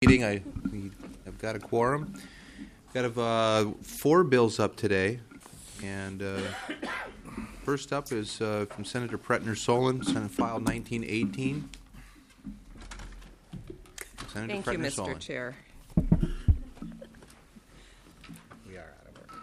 Meeting. I've got a quorum. Got 4 bills up today, and first up is from Senator Pretner Solon, Senate File 1918. Senator Thank Pretner you, Mr. Solon. Chair. We are out of order.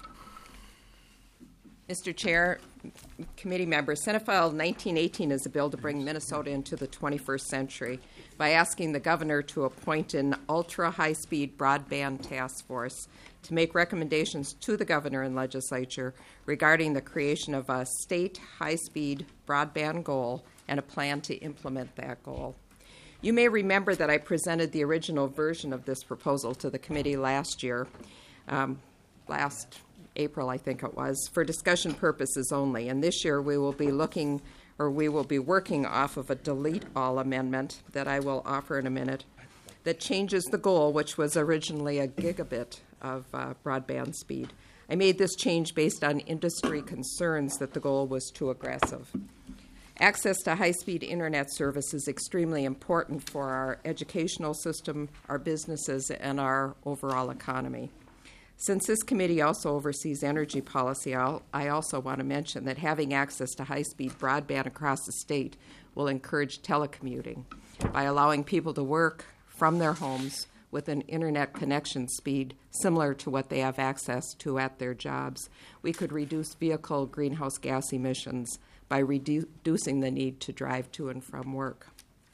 Mr. Chair, committee members, Senate File 1918 is a bill to bring Minnesota into the 21st century by asking the governor to appoint an ultra-high-speed broadband task force to make recommendations to the governor and legislature regarding the creation of a state high-speed broadband goal and a plan to implement that goal. You may remember that I presented the original version of this proposal to the committee last year, last April, I think it was, for discussion purposes only. And this year we will be working off of a delete all amendment that I will offer in a minute that changes the goal, which was originally a gigabit of broadband speed. I made this change based on industry concerns that the goal was too aggressive. Access to high-speed internet service is extremely important for our educational system, our businesses, and our overall economy. Since this committee also oversees energy policy, I also want to mention that having access to high-speed broadband across the state will encourage telecommuting by allowing people to work from their homes with an internet connection speed similar to what they have access to at their jobs. We could reduce vehicle greenhouse gas emissions by reducing the need to drive to and from work.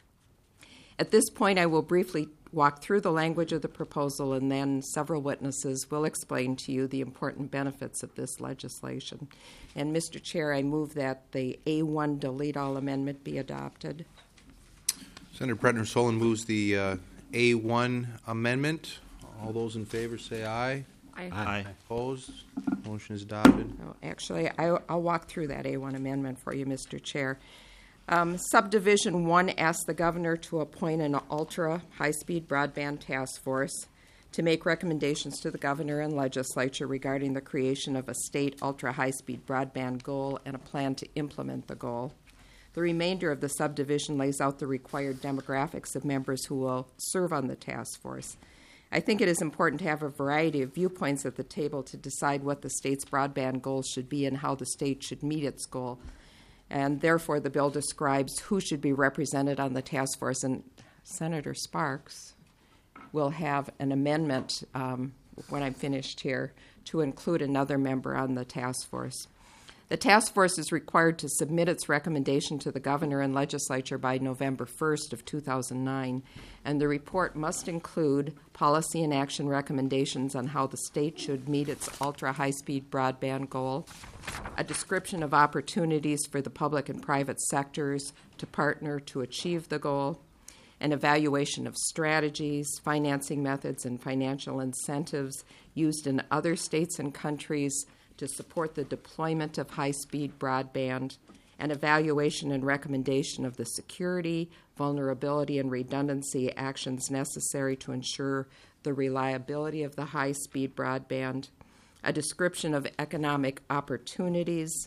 At this point, I will briefly walk through the language of the proposal, and then several witnesses will explain to you the important benefits of this legislation. And, Mr. Chair, I move that the A1 delete all amendment be adopted. Senator Pretner Solon moves the A1 amendment. All those in favor say aye. Aye. Opposed? Motion is adopted. Oh, actually, I'll walk through that A1 amendment for you, Mr. Chair. Subdivision 1 asks the governor to appoint an ultra-high-speed broadband task force to make recommendations to the governor and legislature regarding the creation of a state ultra-high-speed broadband goal and a plan to implement the goal. The remainder of the subdivision lays out the required demographics of members who will serve on the task force. I think it is important to have a variety of viewpoints at the table to decide what the state's broadband goals should be and how the state should meet its goal. And therefore, the bill describes who should be represented on the task force. And Senator Sparks will have an amendment when I'm finished here to include another member on the task force. The task force is required to submit its recommendation to the governor and legislature by November 1st of 2009, and the report must include policy and action recommendations on how the state should meet its ultra-high-speed broadband goal, a description of opportunities for the public and private sectors to partner to achieve the goal, an evaluation of strategies, financing methods, and financial incentives used in other states and countries to support the deployment of high-speed broadband, an evaluation and recommendation of the security, vulnerability, and redundancy actions necessary to ensure the reliability of the high-speed broadband, a description of economic opportunities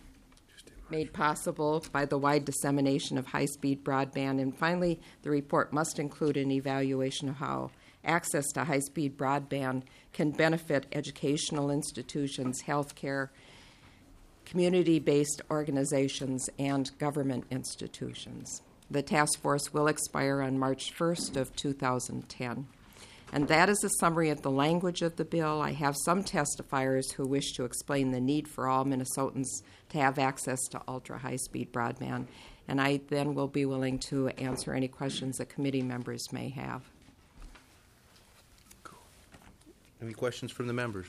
made possible by the wide dissemination of high-speed broadband, and finally, the report must include an evaluation of how access to high-speed broadband can benefit educational institutions, healthcare, community-based organizations, and government institutions. The task force will expire on March 1st of 2010. And that is a summary of the language of the bill. I have some testifiers who wish to explain the need for all Minnesotans to have access to ultra-high-speed broadband, and I then will be willing to answer any questions that committee members may have. Any questions from the members?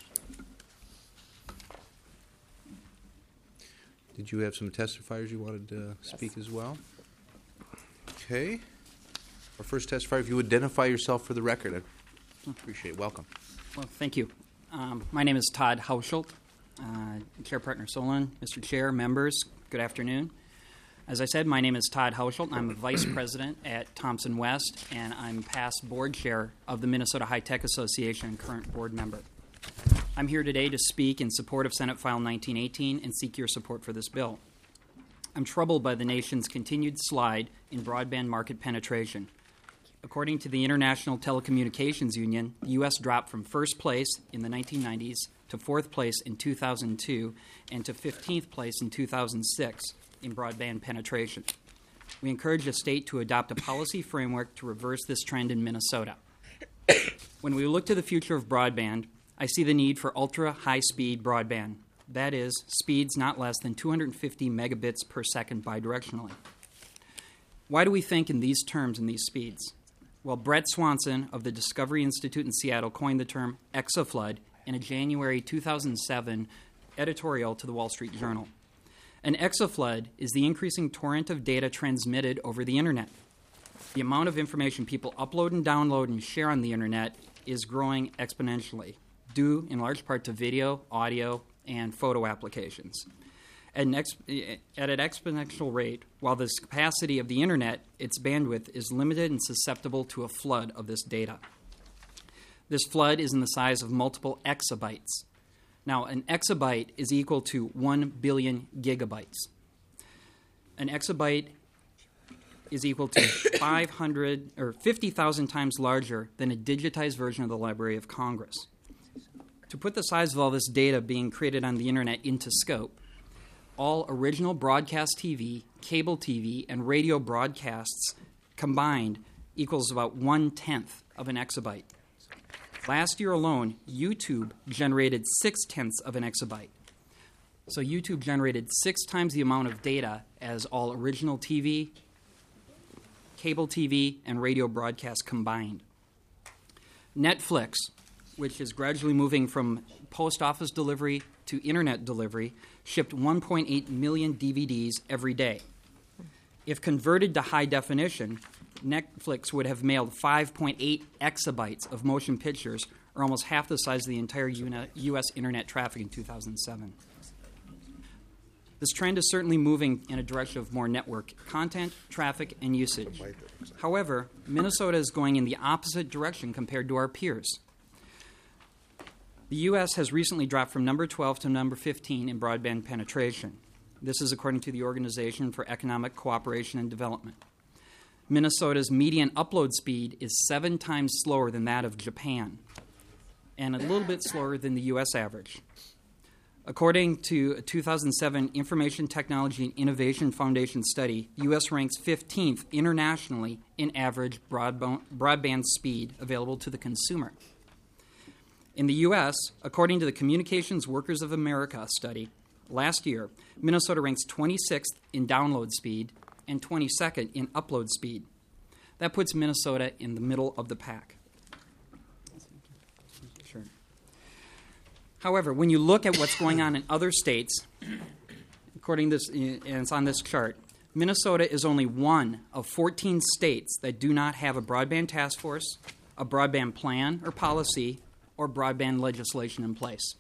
Did you have some testifiers you wanted to speak as well? Okay. Our first testifier, if you would identify yourself for the record, I'd appreciate it. Welcome. Well, thank you. My name is Todd Hausholt, Chair Pretner Solon. Mr. Chair, members, good afternoon. As I said, my name is Todd Hausholt. I'm a vice president at Thompson West, and I'm past board chair of the Minnesota High Tech Association and current board member. I'm here today to speak in support of Senate File 1918 and seek your support for this bill. I'm troubled by the nation's continued slide in broadband market penetration. According to the International Telecommunications Union, the U.S. dropped from first place in the 1990s to fourth place in 2002 and to 15th place in 2006 in broadband penetration. We encourage the state to adopt a policy framework to reverse this trend in Minnesota. When we look to the future of broadband, I see the need for ultra-high-speed broadband. That is, speeds not less than 250 megabits per second bidirectionally. Why do we think in these terms and these speeds? Well, Brett Swanson of the Discovery Institute in Seattle coined the term exaflood in a January 2007 editorial to the Wall Street Journal. An exaflood is the increasing torrent of data transmitted over the internet. The amount of information people upload and download and share on the internet is growing exponentially, due in large part to video, audio, and photo applications. At an exponential rate, while the capacity of the internet, its bandwidth, is limited and susceptible to a flood of this data. This flood is in the size of multiple exabytes. Now, an exabyte is equal to 1 billion gigabytes. An exabyte is equal to 500 or 50,000 times larger than a digitized version of the Library of Congress. To put the size of all this data being created on the internet into scope, all original broadcast TV, cable TV, and radio broadcasts combined equals about 1/10 of an exabyte. Last year alone, YouTube generated 0.6 of an exabyte. So YouTube generated 6 times the amount of data as all original TV, cable TV, and radio broadcasts combined. Netflix, which is gradually moving from post office delivery to internet delivery, shipped 1.8 million DVDs every day. If converted to high definition, Netflix would have mailed 5.8 exabytes of motion pictures, or almost half the size of the entire U.S. internet traffic in 2007. This trend is certainly moving in a direction of more network content, traffic, and usage. However, Minnesota is going in the opposite direction compared to our peers. The U.S. has recently dropped from number 12 to number 15 in broadband penetration. This is according to the Organization for Economic Cooperation and Development. Minnesota's median upload speed is 7 times slower than that of Japan, and a little bit slower than the U.S. average. According to a 2007 Information Technology and Innovation Foundation study, the U.S. ranks 15th internationally in average broadband speed available to the consumer. In the U.S., according to the Communications Workers of America study, last year, Minnesota ranks 26th in download speed and 22nd in upload speed. That puts Minnesota in the middle of the pack. Sure. However, when you look at what's going on in other states, according to this, and it's on this chart, Minnesota is only one of 14 states that do not have a broadband task force, a broadband plan or policy, or broadband legislation in place.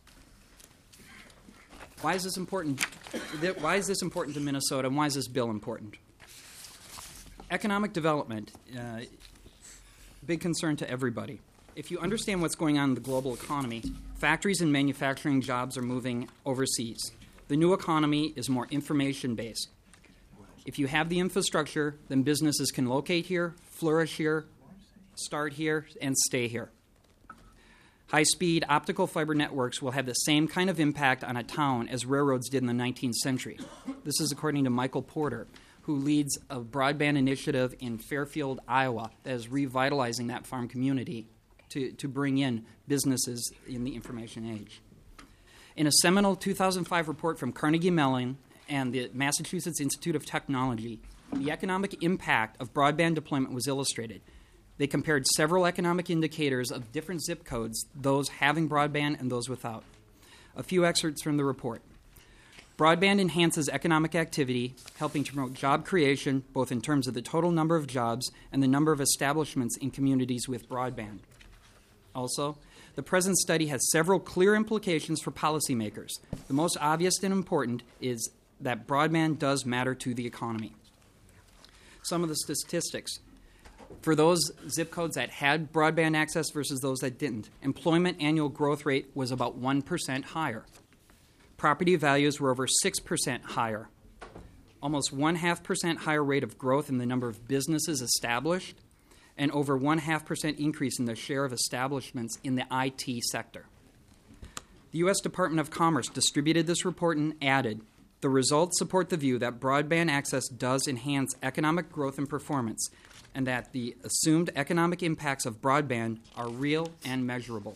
Why is this important? Why is this important to Minnesota, and why is this bill important? Economic development, big concern to everybody. If you understand what's going on in the global economy, factories and manufacturing jobs are moving overseas. The new economy is more information-based. If you have the infrastructure, then businesses can locate here, flourish here, start here, and stay here. High-speed optical fiber networks will have the same kind of impact on a town as railroads did in the 19th century. This is according to Michael Porter, who leads a broadband initiative in Fairfield, Iowa, that is revitalizing that farm community to bring in businesses in the information age. In a seminal 2005 report from Carnegie Mellon and the Massachusetts Institute of Technology, the economic impact of broadband deployment was illustrated. They compared several economic indicators of different zip codes, those having broadband and those without. A few excerpts from the report. Broadband enhances economic activity, helping to promote job creation, both in terms of the total number of jobs and the number of establishments in communities with broadband. Also, the present study has several clear implications for policymakers. The most obvious and important is that broadband does matter to the economy. Some of the statistics. For those zip codes that had broadband access versus those that didn't, employment annual growth rate was about 1% higher. Property values were over 6% higher. Almost 0.5% higher rate of growth in the number of businesses established, and over 0.5% increase in the share of establishments in the IT sector. The U.S. Department of Commerce distributed this report and added, "The results support the view that broadband access does enhance economic growth and performance, and that the assumed economic impacts of broadband are real and measurable."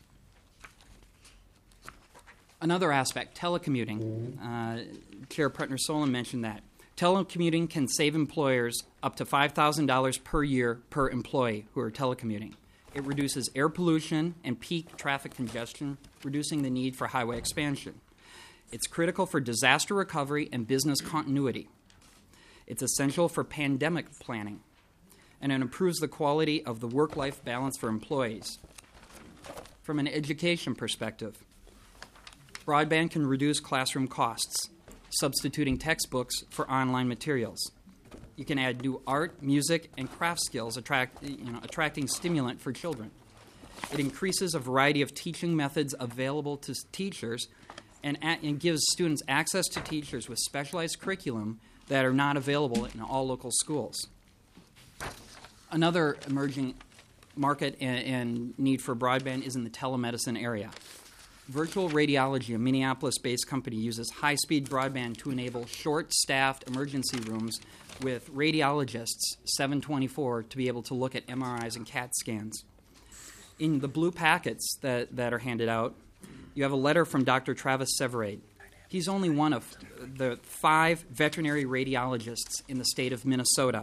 Another aspect, telecommuting. Chair Pretner-Solon mentioned that. Telecommuting can save employers up to $5,000 per year per employee who are telecommuting. It reduces air pollution and peak traffic congestion, reducing the need for highway expansion. It's critical for disaster recovery and business continuity. It's essential for pandemic planning, and it improves the quality of the work-life balance for employees. From an education perspective, broadband can reduce classroom costs, substituting textbooks for online materials. You can add new art, music, and craft skills, attracting stimulant for children. It increases a variety of teaching methods available to teachers and gives students access to teachers with specialized curriculum that are not available in all local schools. Another emerging market and need for broadband is in the telemedicine area. Virtual Radiology, a Minneapolis-based company, uses high-speed broadband to enable short-staffed emergency rooms with radiologists 7/24 to be able to look at MRIs and CAT scans. In the blue packets that are handed out, you have a letter from Dr. Travis Severade. He's only one of the 5 veterinary radiologists in the state of Minnesota.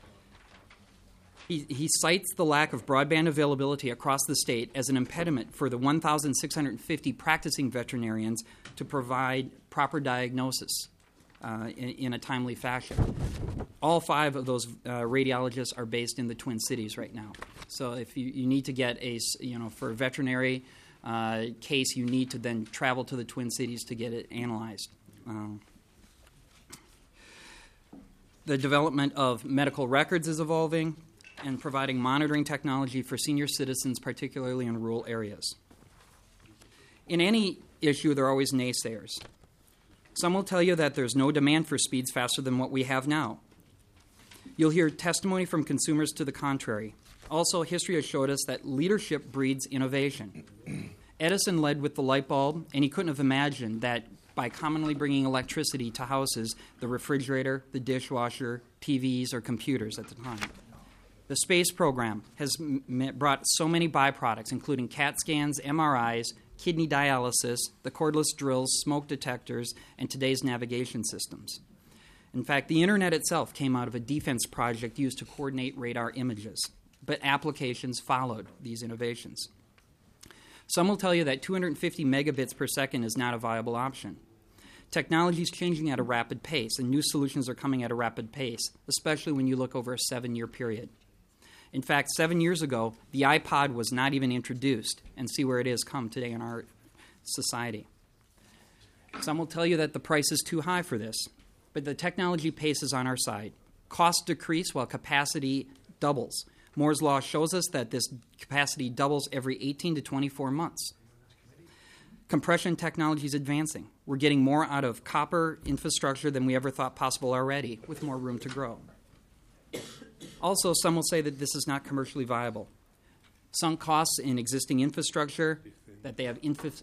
He cites the lack of broadband availability across the state as an impediment for the 1,650 practicing veterinarians to provide proper diagnosis in a timely fashion. All 5 of those radiologists are based in the Twin Cities right now. So if you need to get for a veterinary case, you need to then travel to the Twin Cities to get it analyzed. The development of medical records is evolving, and providing monitoring technology for senior citizens, particularly in rural areas. In any issue, there are always naysayers. Some will tell you that there's no demand for speeds faster than what we have now. You'll hear testimony from consumers to the contrary. Also, history has showed us that leadership breeds innovation. Edison led with the light bulb, and he couldn't have imagined that by commonly bringing electricity to houses, the refrigerator, the dishwasher, TVs, or computers at the time. The space program has brought so many byproducts, including CAT scans, MRIs, kidney dialysis, the cordless drills, smoke detectors, and today's navigation systems. In fact, the Internet itself came out of a defense project used to coordinate radar images, but applications followed these innovations. Some will tell you that 250 megabits per second is not a viable option. Technology is changing at a rapid pace, and new solutions are coming at a rapid pace, especially when you look over a 7-year period. In fact, 7 years ago, the iPod was not even introduced, and see where it is come today in our society. Some will tell you that the price is too high for this, but the technology pace is on our side. Costs decrease while capacity doubles. Moore's Law shows us that this capacity doubles every 18 to 24 months. Compression technology is advancing. We're getting more out of copper infrastructure than we ever thought possible already, with more room to grow. Also, some will say that this is not commercially viable. Sunk costs in existing infrastructure, that they have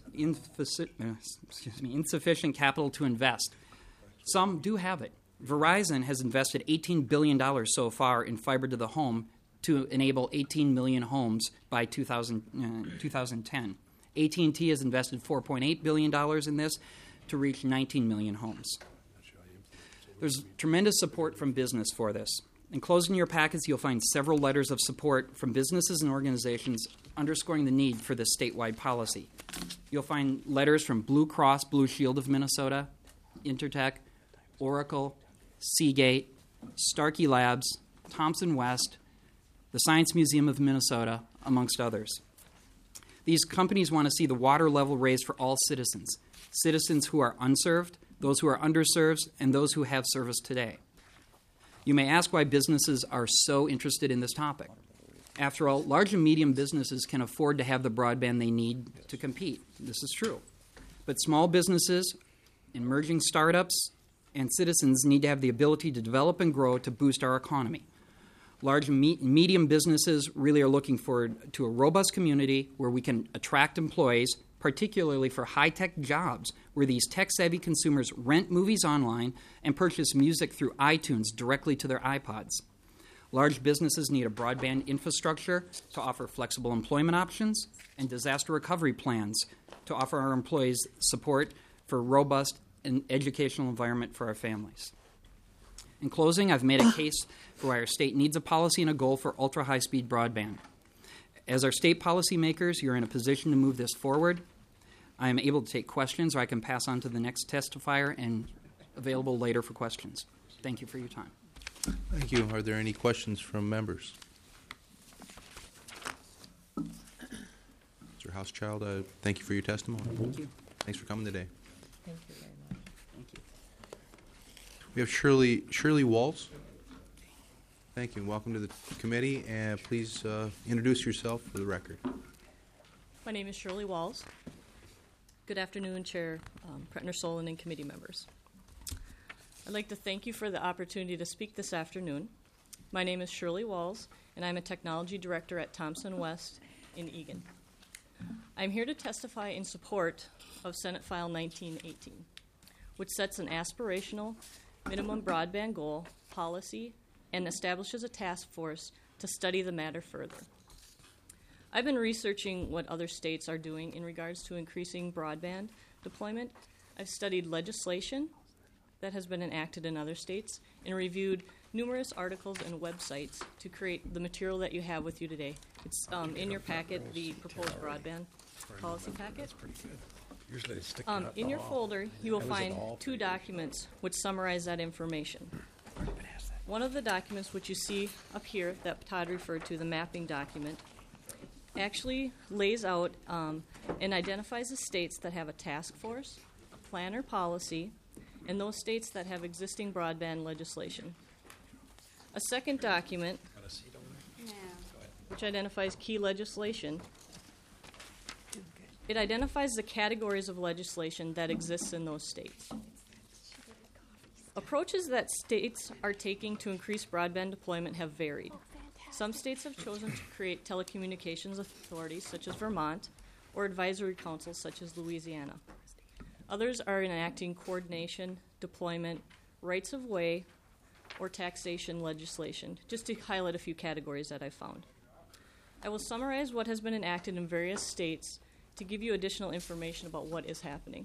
insufficient capital to invest. Some do have it. Verizon has invested $18 billion so far in fiber to the home to enable 18 million homes by 2010. AT&T has invested $4.8 billion in this to reach 19 million homes. There's tremendous support from business for this. Enclosed in your packets, you'll find several letters of support from businesses and organizations underscoring the need for this statewide policy. You'll find letters from Blue Cross Blue Shield of Minnesota, Intertech, Oracle, Seagate, Starkey Labs, Thomson West, the Science Museum of Minnesota, amongst others. These companies want to see the water level raised for all citizens, citizens who are unserved, those who are underserved, and those who have service today. You may ask why businesses are so interested in this topic. After all, large and medium businesses can afford to have the broadband they need to compete. This is true. But small businesses, emerging startups, and citizens need to have the ability to develop and grow to boost our economy. Large and medium businesses really are looking forward to a robust community where we can attract employees, particularly for high-tech jobs, where these tech-savvy consumers rent movies online and purchase music through iTunes directly to their iPods. Large businesses need a broadband infrastructure to offer flexible employment options and disaster recovery plans to offer our employees support for a robust and educational environment for our families. In closing, I've made a case for why our state needs a policy and a goal for ultra-high-speed broadband. As our state policymakers, you're in a position to move this forward. I am able to take questions, or I can pass on to the next testifier and available later for questions. Thank you for your time. Thank you. Are there any questions from members? Mr. Housechild, thank you for your testimony. Thank you. Thanks for coming today. Thank you very much. Thank you. We have Shirley Walls. Thank you. Welcome to the committee, and please introduce yourself for the record. My name is Shirley Walls. Good afternoon, Chair Pretner-Solon and committee members. I'd like to thank you for the opportunity to speak this afternoon. My name is Shirley Walls, and I'm a technology director at Thompson West in Eagan. I'm here to testify in support of Senate File 1918, which sets an aspirational minimum broadband goal policy and establishes a task force to study the matter further. I've been researching what other states are doing in regards to increasing broadband deployment. I've studied legislation that has been enacted in other states and reviewed numerous articles and websites to create the material that you have with you today. It's in your packet, the proposed broadband policy packet. Usually they stick In your folder, you will find two documents which summarize that information. One of the documents which you see up here that Todd referred to, the mapping document, actually lays out and identifies the states that have a task force, a plan or policy, and those states that have existing broadband legislation. A second document, which identifies key legislation, it identifies the categories of legislation that exists in those states. Approaches that states are taking to increase broadband deployment have varied. Some states have chosen to create telecommunications authorities, such as Vermont, or advisory councils, such as Louisiana. Others are enacting coordination, deployment, rights of way, or taxation legislation, just to highlight a few categories that I found. I will summarize what has been enacted in various states to give you additional information about what is happening.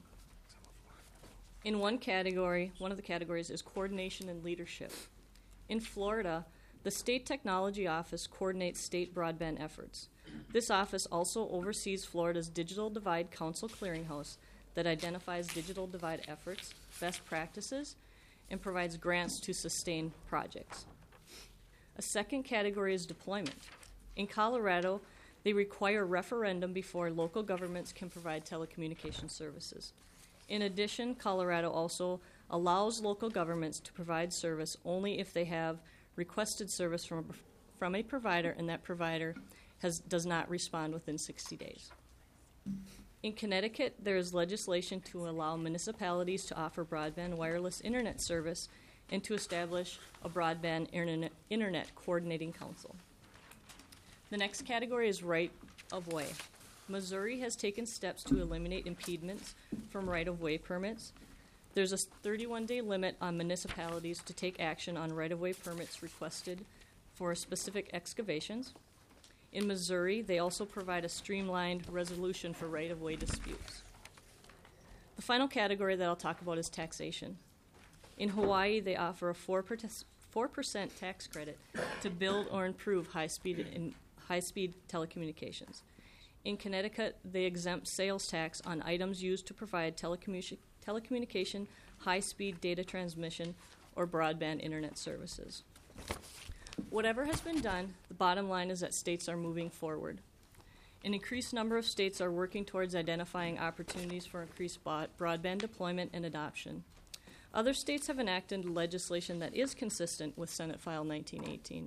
In one of the categories is coordination and leadership. In Florida, the State Technology Office coordinates state broadband efforts. This office also oversees Florida's Digital Divide Council clearinghouse that identifies digital divide efforts, best practices, and provides grants to sustain projects. A second category is deployment. In Colorado, they require referendum before local governments can provide telecommunication services. In addition, Colorado also allows local governments to provide service only if they have requested service from a provider and that provider does not respond within 60 days. In Connecticut, there is legislation to allow municipalities to offer broadband wireless internet service and to establish a broadband internet coordinating council. The next category is right of way. Missouri has taken steps to eliminate impediments from right-of-way permits. There's a 31-day limit on municipalities to take action on right-of-way permits requested for specific excavations. In Missouri, they also provide a streamlined resolution for right-of-way disputes. The final category that I'll talk about is taxation. In Hawaii, they offer a 4% tax credit to build or improve high-speed telecommunications. In Connecticut, they exempt sales tax on items used to provide telecommunication, high-speed data transmission, or broadband internet services. Whatever has been done, the bottom line is that states are moving forward. An increased number of states are working towards identifying opportunities for increased broadband deployment and adoption. Other states have enacted legislation that is consistent with Senate File 1918.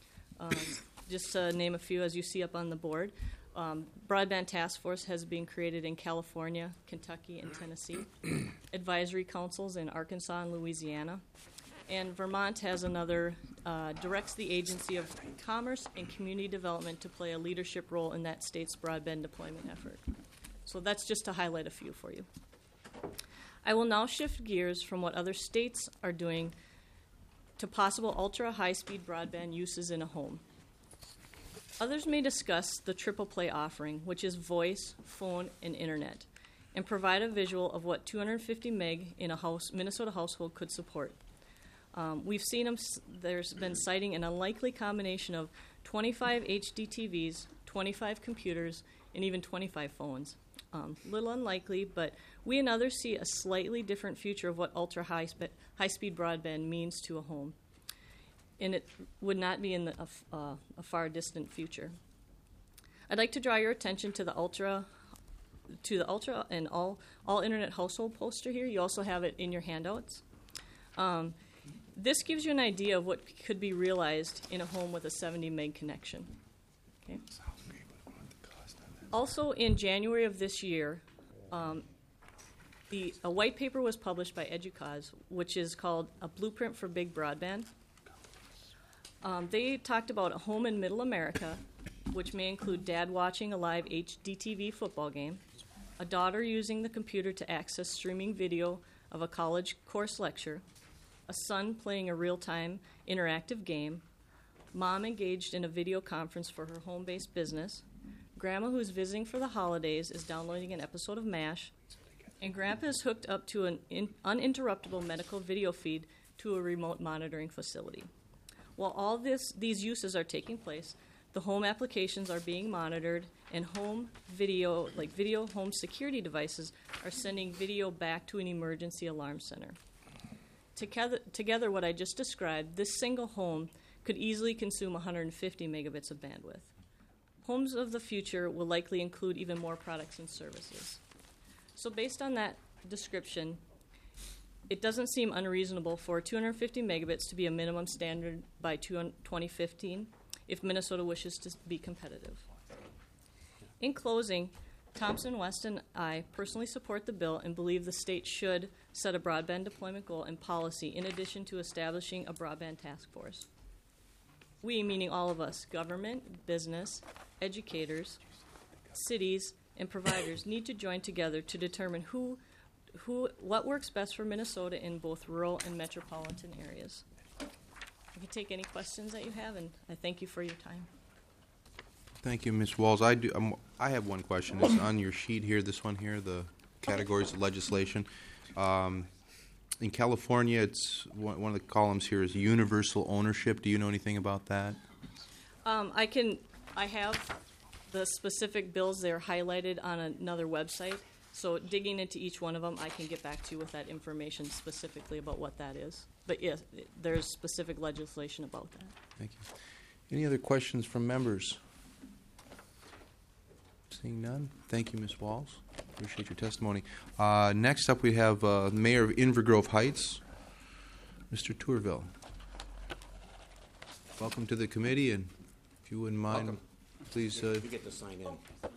Just to name a few, as you see up on the board, Broadband Task Force has been created in California, Kentucky, and Tennessee. Advisory councils in Arkansas and Louisiana. And Vermont has another, directs the Agency of Commerce and Community Development to play a leadership role in that state's broadband deployment effort. So that's just to highlight a few for you. I will now shift gears from what other states are doing to possible ultra-high-speed broadband uses in a home. Others may discuss the triple play offering, which is voice, phone, and internet, and provide a visual of what 250 meg in a Minnesota household could support. We've seen them, there's been citing an unlikely combination of 25 HD TVs, 25 computers, and even 25 phones. Little unlikely, but we and others see a slightly different future of what ultra-high-speed broadband means to a home. And it would not be in a far distant future. I'd like to draw your attention to the ultra and all internet household poster here. You also have it in your handouts. This gives you an idea of what could be realized in a home with a 70 meg connection. Okay. Also, in January of this year, a white paper was published by EDUCAUSE, which is called A Blueprint for Big Broadband. They talked about a home in Middle America, which may include dad watching a live HDTV football game, a daughter using the computer to access streaming video of a college course lecture, a son playing a real-time interactive game, mom engaged in a video conference for her home-based business, grandma who's visiting for the holidays is downloading an episode of MASH, and grandpa is hooked up to an uninterruptible medical video feed to a remote monitoring facility. While all these uses are taking place, the home applications are being monitored, and home video, like video home security devices, are sending video back to an emergency alarm center. Together, what I just described, this single home could easily consume 150 megabits of bandwidth. Homes of the future will likely include even more products and services. So based on that description, it doesn't seem unreasonable for 250 megabits to be a minimum standard by 2015 if Minnesota wishes to be competitive. In closing, Thompson West and I personally support the bill and believe the state should set a broadband deployment goal and policy in addition to establishing a broadband task force. We, meaning all of us, government, business, educators, cities, and providers, need to join together to determine what works best for Minnesota in both rural and metropolitan areas. I can take any questions that you have, and I thank you for your time. Thank you, Ms. Walls. I have one question. It's on your sheet here, this one here, the categories of legislation. In California, it's one of the columns here is universal ownership. Do you know anything about that? I have the specific bills. They're highlighted on another website. So digging into each one of them, I can get back to you with that information specifically about what that is. But yes, there's specific legislation about that. Thank you. Any other questions from members? Seeing none. Thank you, Ms. Walls. Appreciate your testimony. Next up, we have Mayor of Inver Grove Heights, Mr. Tourville. Welcome to the committee, and if you wouldn't mind, Welcome. please. You get to sign in.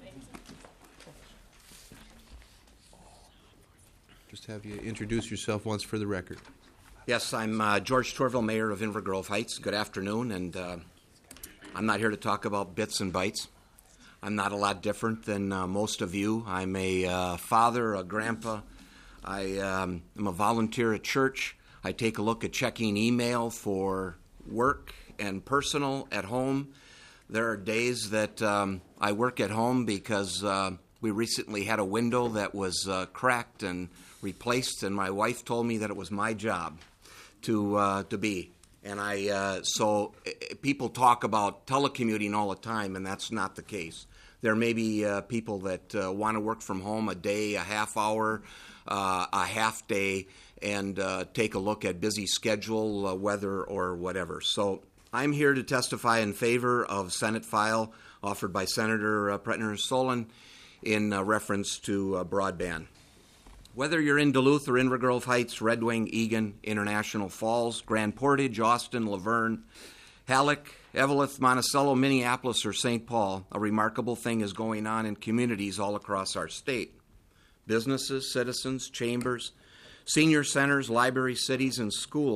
Just have you introduce yourself once for the record. Yes, I'm George Tourville, Mayor of Inver Grove Heights. Good afternoon, and I'm not here to talk about bits and bytes. I'm not a lot different than most of you. I'm a father, a grandpa. I am a volunteer at church. I take a look at checking email for work and personal at home. There are days that I work at home because we recently had a window that was cracked and replaced, and my wife told me that it was my job to be. And so people talk about telecommuting all the time, and that's not the case. There may be people that want to work from home a day, a half hour, a half day, and take a look at busy schedule, weather, or whatever. So I'm here to testify in favor of Senate file offered by Senator Pretner-Solon in reference to broadband. Whether you're in Duluth or Inver Grove Heights, Red Wing, Eagan, International Falls, Grand Portage, Austin, Laverne, Halleck, Eveleth, Monticello, Minneapolis, or St. Paul, a remarkable thing is going on in communities all across our state. Businesses, citizens, chambers, senior centers, libraries, cities, and schools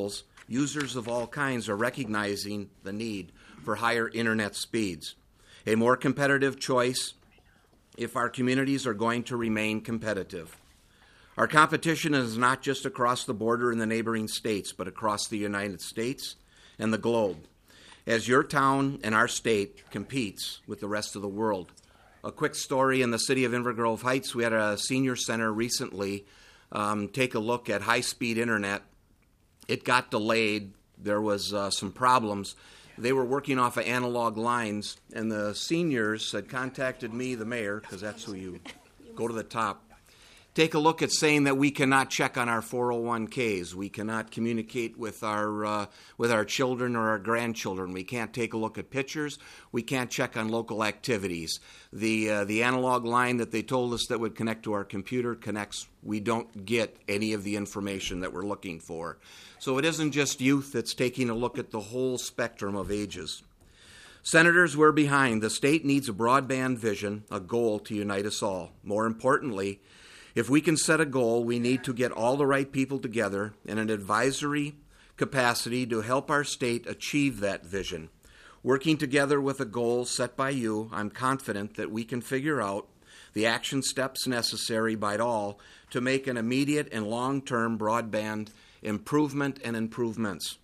users of all kinds are recognizing the need for higher internet speeds, a more competitive choice if our communities are going to remain competitive. Our competition is not just across the border in the neighboring states, but across the United States and the globe, as your town and our state competes with the rest of the world. A quick story: in the city of Inver Grove Heights, we had a senior center recently take a look at high-speed internet. It got delayed. There was some problems. They were working off of analog lines, and the seniors had contacted me, the mayor, because that's who you go to the top. Take a look at saying that we cannot check on our 401ks. We cannot communicate with our children or our grandchildren. We can't take a look at pictures. We can't check on local activities. The analog line that they told us that would connect to our computer connects. We don't get any of the information that we're looking for. So it isn't just youth that's taking a look at the whole spectrum of ages. Senators, we're behind. The state needs a broadband vision, a goal to unite us all. More importantly, if we can set a goal, we need to get all the right people together in an advisory capacity to help our state achieve that vision. Working together with a goal set by you, I'm confident that we can figure out the action steps necessary by all to make an immediate and long-term broadband improvement and improvements.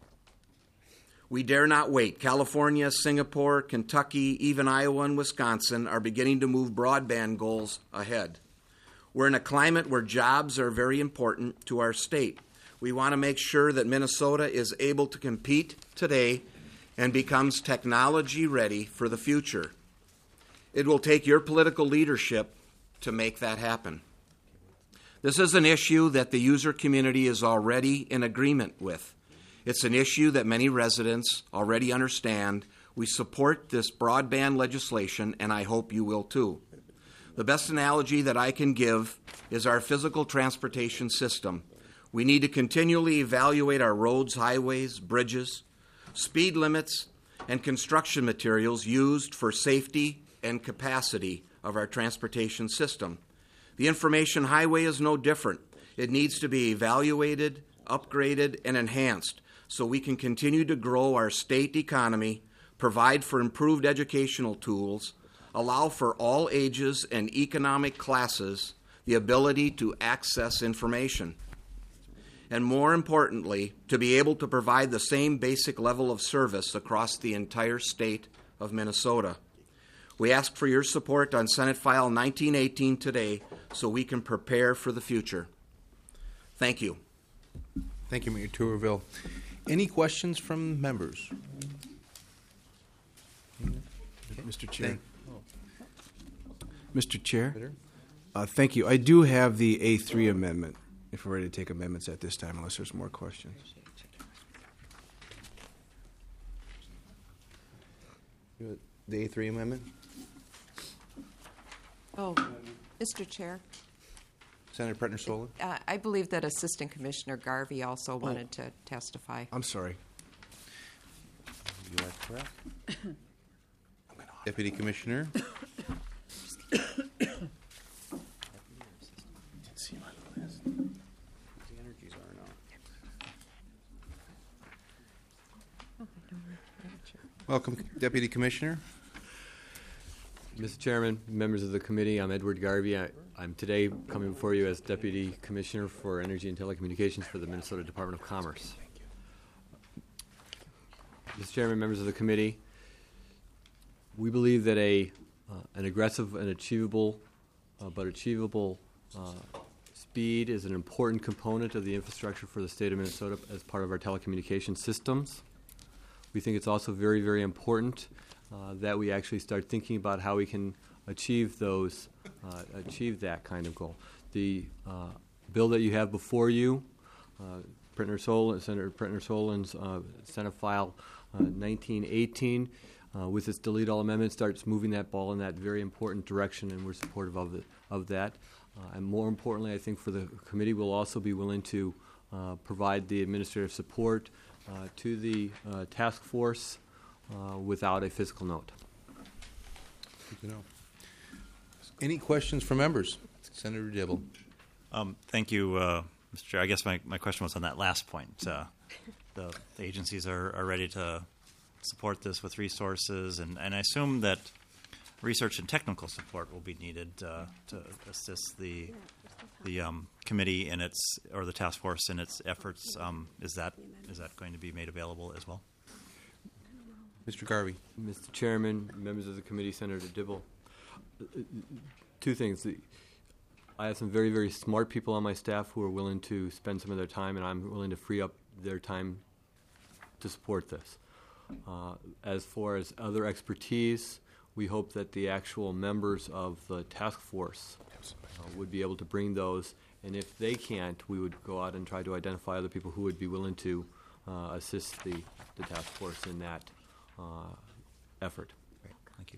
We dare not wait. California, Singapore, Kentucky, even Iowa and Wisconsin are beginning to move broadband goals ahead. We're in a climate where jobs are very important to our state. We want to make sure that Minnesota is able to compete today and becomes technology ready for the future. It will take your political leadership to make that happen. This is an issue that the user community is already in agreement with. It's an issue that many residents already understand. We support this broadband legislation, and I hope you will too. The best analogy that I can give is our physical transportation system. We need to continually evaluate our roads, highways, bridges, speed limits, and construction materials used for safety and capacity of our transportation system. The information highway is no different. It needs to be evaluated, upgraded, and enhanced so we can continue to grow our state economy, provide for improved educational tools, allow for all ages and economic classes the ability to access information, and more importantly, to be able to provide the same basic level of service across the entire state of Minnesota. We ask for your support on Senate File 1918 today so we can prepare for the future. Thank you. Thank you, Mayor Tourville. Any questions from members? Mr. Chair. Thank- Mr. Chair, thank you. I do have the A3 amendment, if we're ready to take amendments at this time, unless there's more questions. The A3 amendment? Oh, Mr. Chair, Senator Pretner-Solon? I believe that Assistant Commissioner Garvey also wanted to testify. I'm sorry. You are correct. Deputy Commissioner? Welcome, Deputy Commissioner. Mr. Chairman, members of the committee, I'm Edward Garvey. I'm today coming before you as Deputy Commissioner for Energy and Telecommunications for the Minnesota Department of Commerce. Mr. Chairman, members of the committee, we believe that an aggressive and achievable speed is an important component of the infrastructure for the state of Minnesota as part of our telecommunications systems. We think it's also very, very important that we actually start thinking about how we can achieve that kind of goal. The bill that you have before you, Senator Pretner-Solon's Senate File 1918, with its delete all amendment, starts moving that ball in that very important direction, and we're supportive of that. And more importantly, I think for the committee, we'll also be willing to provide the administrative support to the task force without a fiscal note. Good to know. Any questions from members? Senator Dibble. Thank you, Mr. Chair. I guess my question was on that last point. the agencies are ready to support this with resources, and I assume that research and technical support will be needed to assist the committee in the task force in its efforts. Is that going to be made available as well? Mr. Garvey. Mr. Chairman, members of the committee, Senator Dibble. Two things. I have some very, very smart people on my staff who are willing to spend some of their time, and I'm willing to free up their time to support this. As far as other expertise, we hope that the actual members of the task force would be able to bring those, and if they can't, we would go out and try to identify other people who would be willing to assist the task force in that effort. Great. Thank you.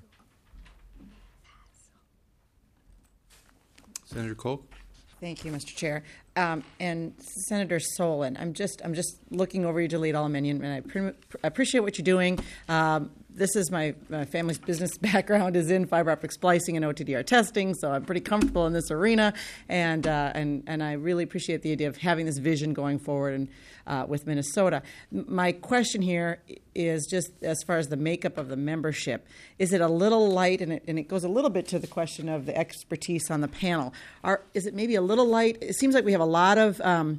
Senator Koch. Thank you, Mr. Chair. And Senator Solon, I'm just looking over your delete all amendment, and I appreciate what you're doing. This is my family's business background is in fiber optic splicing and OTDR testing, so I'm pretty comfortable in this arena, and I really appreciate the idea of having this vision going forward and with Minnesota. My question here is just as far as the makeup of the membership. Is it a little light, and it goes a little bit to the question of the expertise on the panel. Is it maybe a little light? It seems like we have a lot of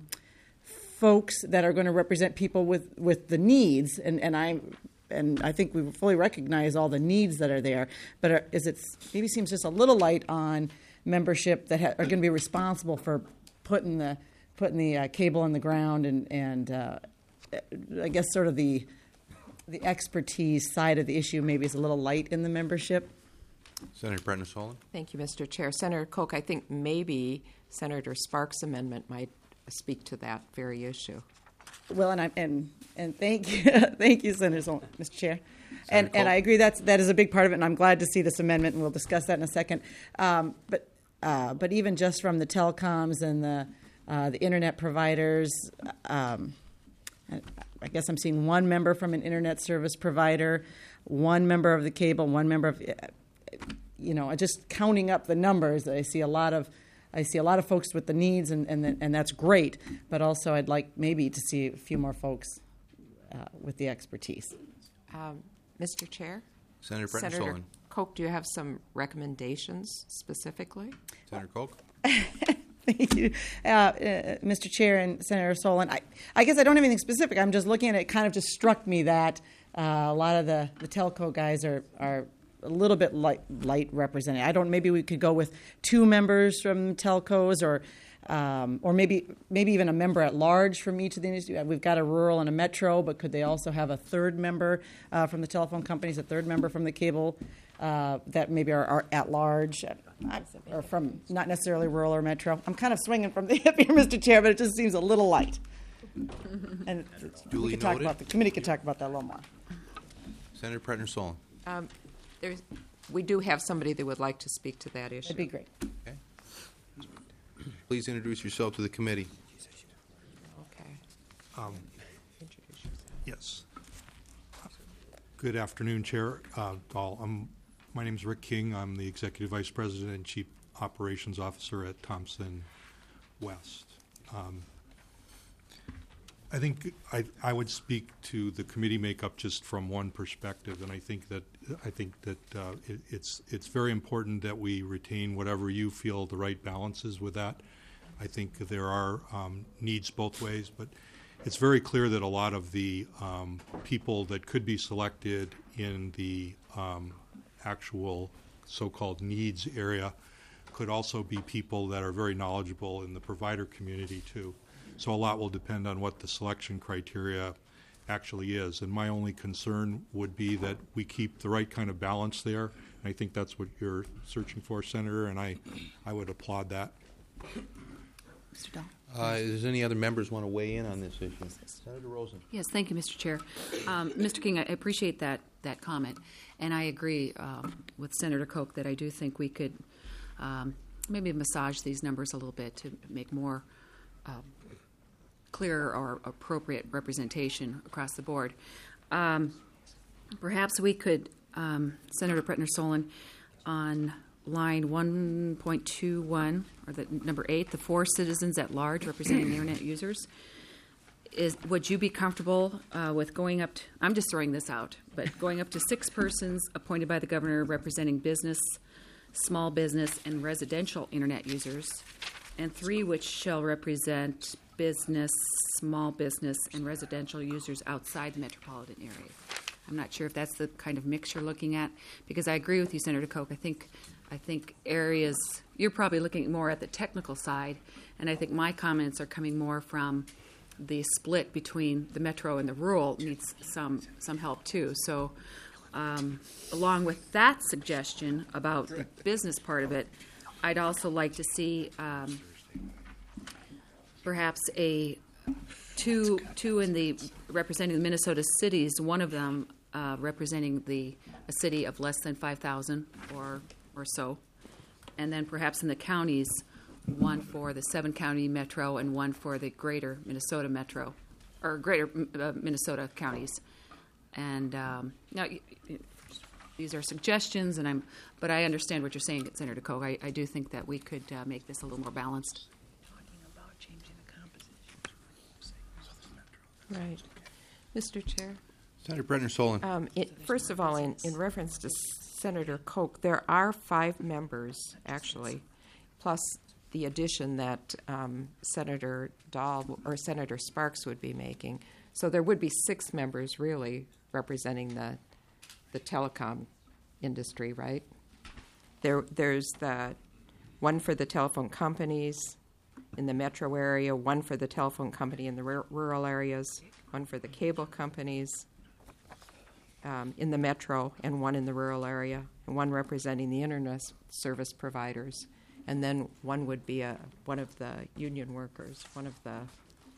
folks that are going to represent people with the needs, and I think we fully recognize all the needs that are there. But maybe seems just a little light on membership that are going to be responsible for putting the cable in the ground, and I guess sort of the expertise side of the issue maybe is a little light in the membership. Senator Pretner-Solon. Thank you, Mr. Chair. Senator Koch, I think maybe Senator Sparks' amendment might speak to that very issue. Well, and thank you, thank you, Senator Solon, Mr. Chair, and I agree that is a big part of it, and I'm glad to see this amendment, and we'll discuss that in a second. But even just from the telecoms and the internet providers, I guess I'm seeing one member from an internet service provider, one member of the cable, one member of, just counting up the numbers. I see a lot of folks with the needs, and that's great. But also, I'd like maybe to see a few more folks with the expertise. Mr. Chair? Senator Pretner-Solon. Senator Koch, do you have some recommendations specifically? Senator Koch. Thank you, Mr. Chair and Senator Solon. I guess I don't have anything specific. I'm just looking at it. It kind of just struck me that a lot of the telco guys are a little bit light represented. Maybe we could go with two members from telcos, or maybe even a member at large from each of the industry. We've got a rural and a metro, but could they also have a third member from the telephone companies, a third member from the cable that maybe are at large, or from not necessarily rural or metro? I'm kind of swinging from the hip here, Mr. Chair, but it just seems a little light. And Duly the committee could talk about that a little more. Senator Pretner-Solon. We do have somebody that would like to speak to that issue. That'd be great. Okay. Please introduce yourself to the committee. Okay. Introduce yourself. Yes. Good afternoon, Chair. My name is Rick King. I'm the Executive Vice President and Chief Operations Officer at Thompson West. I think I would speak to the committee makeup just from one perspective, and I think that it's very important that we retain whatever you feel the right balance is with that. I think there are needs both ways, but it's very clear that a lot of the people that could be selected in the actual so-called needs area could also be people that are very knowledgeable in the provider community too. So a lot will depend on what the selection criteria actually is. And my only concern would be that we keep the right kind of balance there. And I think that's what you're searching for, Senator, and I would applaud that. Mr. Dahl. Does any other members want to weigh in on this issue? Senator Rosen. Yes, thank you, Mr. Chair. Mr. King, I appreciate that comment, and I agree with Senator Koch that I do think we could maybe massage these numbers a little bit to make more clear or appropriate representation across the board. Perhaps we could, Senator Pretner-Solon, on line 1.21, or the number 8, the 4 citizens at large representing the internet users. would you be comfortable with going up to, I'm just throwing this out, but going up to 6 persons appointed by the governor representing business, small business, and residential internet users, and 3 which shall represent business, small business, and residential users outside the metropolitan area? I'm not sure if that's the kind of mix you're looking at, because I agree with you, Senator Koch. I think areas, you're probably looking more at the technical side, and I think my comments are coming more from the split between the metro and the rural needs some help too. So along with that suggestion about the business part of it, I'd also like to see perhaps two in the representing the Minnesota cities, one of them representing a city of less than 5,000 or so, and then perhaps in the counties, one for the 7-county metro and one for the greater Minnesota metro, or greater Minnesota counties. And now, these are suggestions, but I understand what you're saying, Senator Koch. I do think that we could make this a little more balanced. Right. Mr. Chair? Senator Bretner Solon. First of all, in reference to Senator Koch, there are 5 members, actually, plus the addition that Senator Dahl or Senator Sparks would be making. So there would be 6 members, really, representing the telecom industry, right? There's the one for the telephone companies in the metro area, one for the telephone company in the rural areas, one for the cable companies in the metro, and one in the rural area, and one representing the internet service providers. And then one would be one of the union workers, one of the...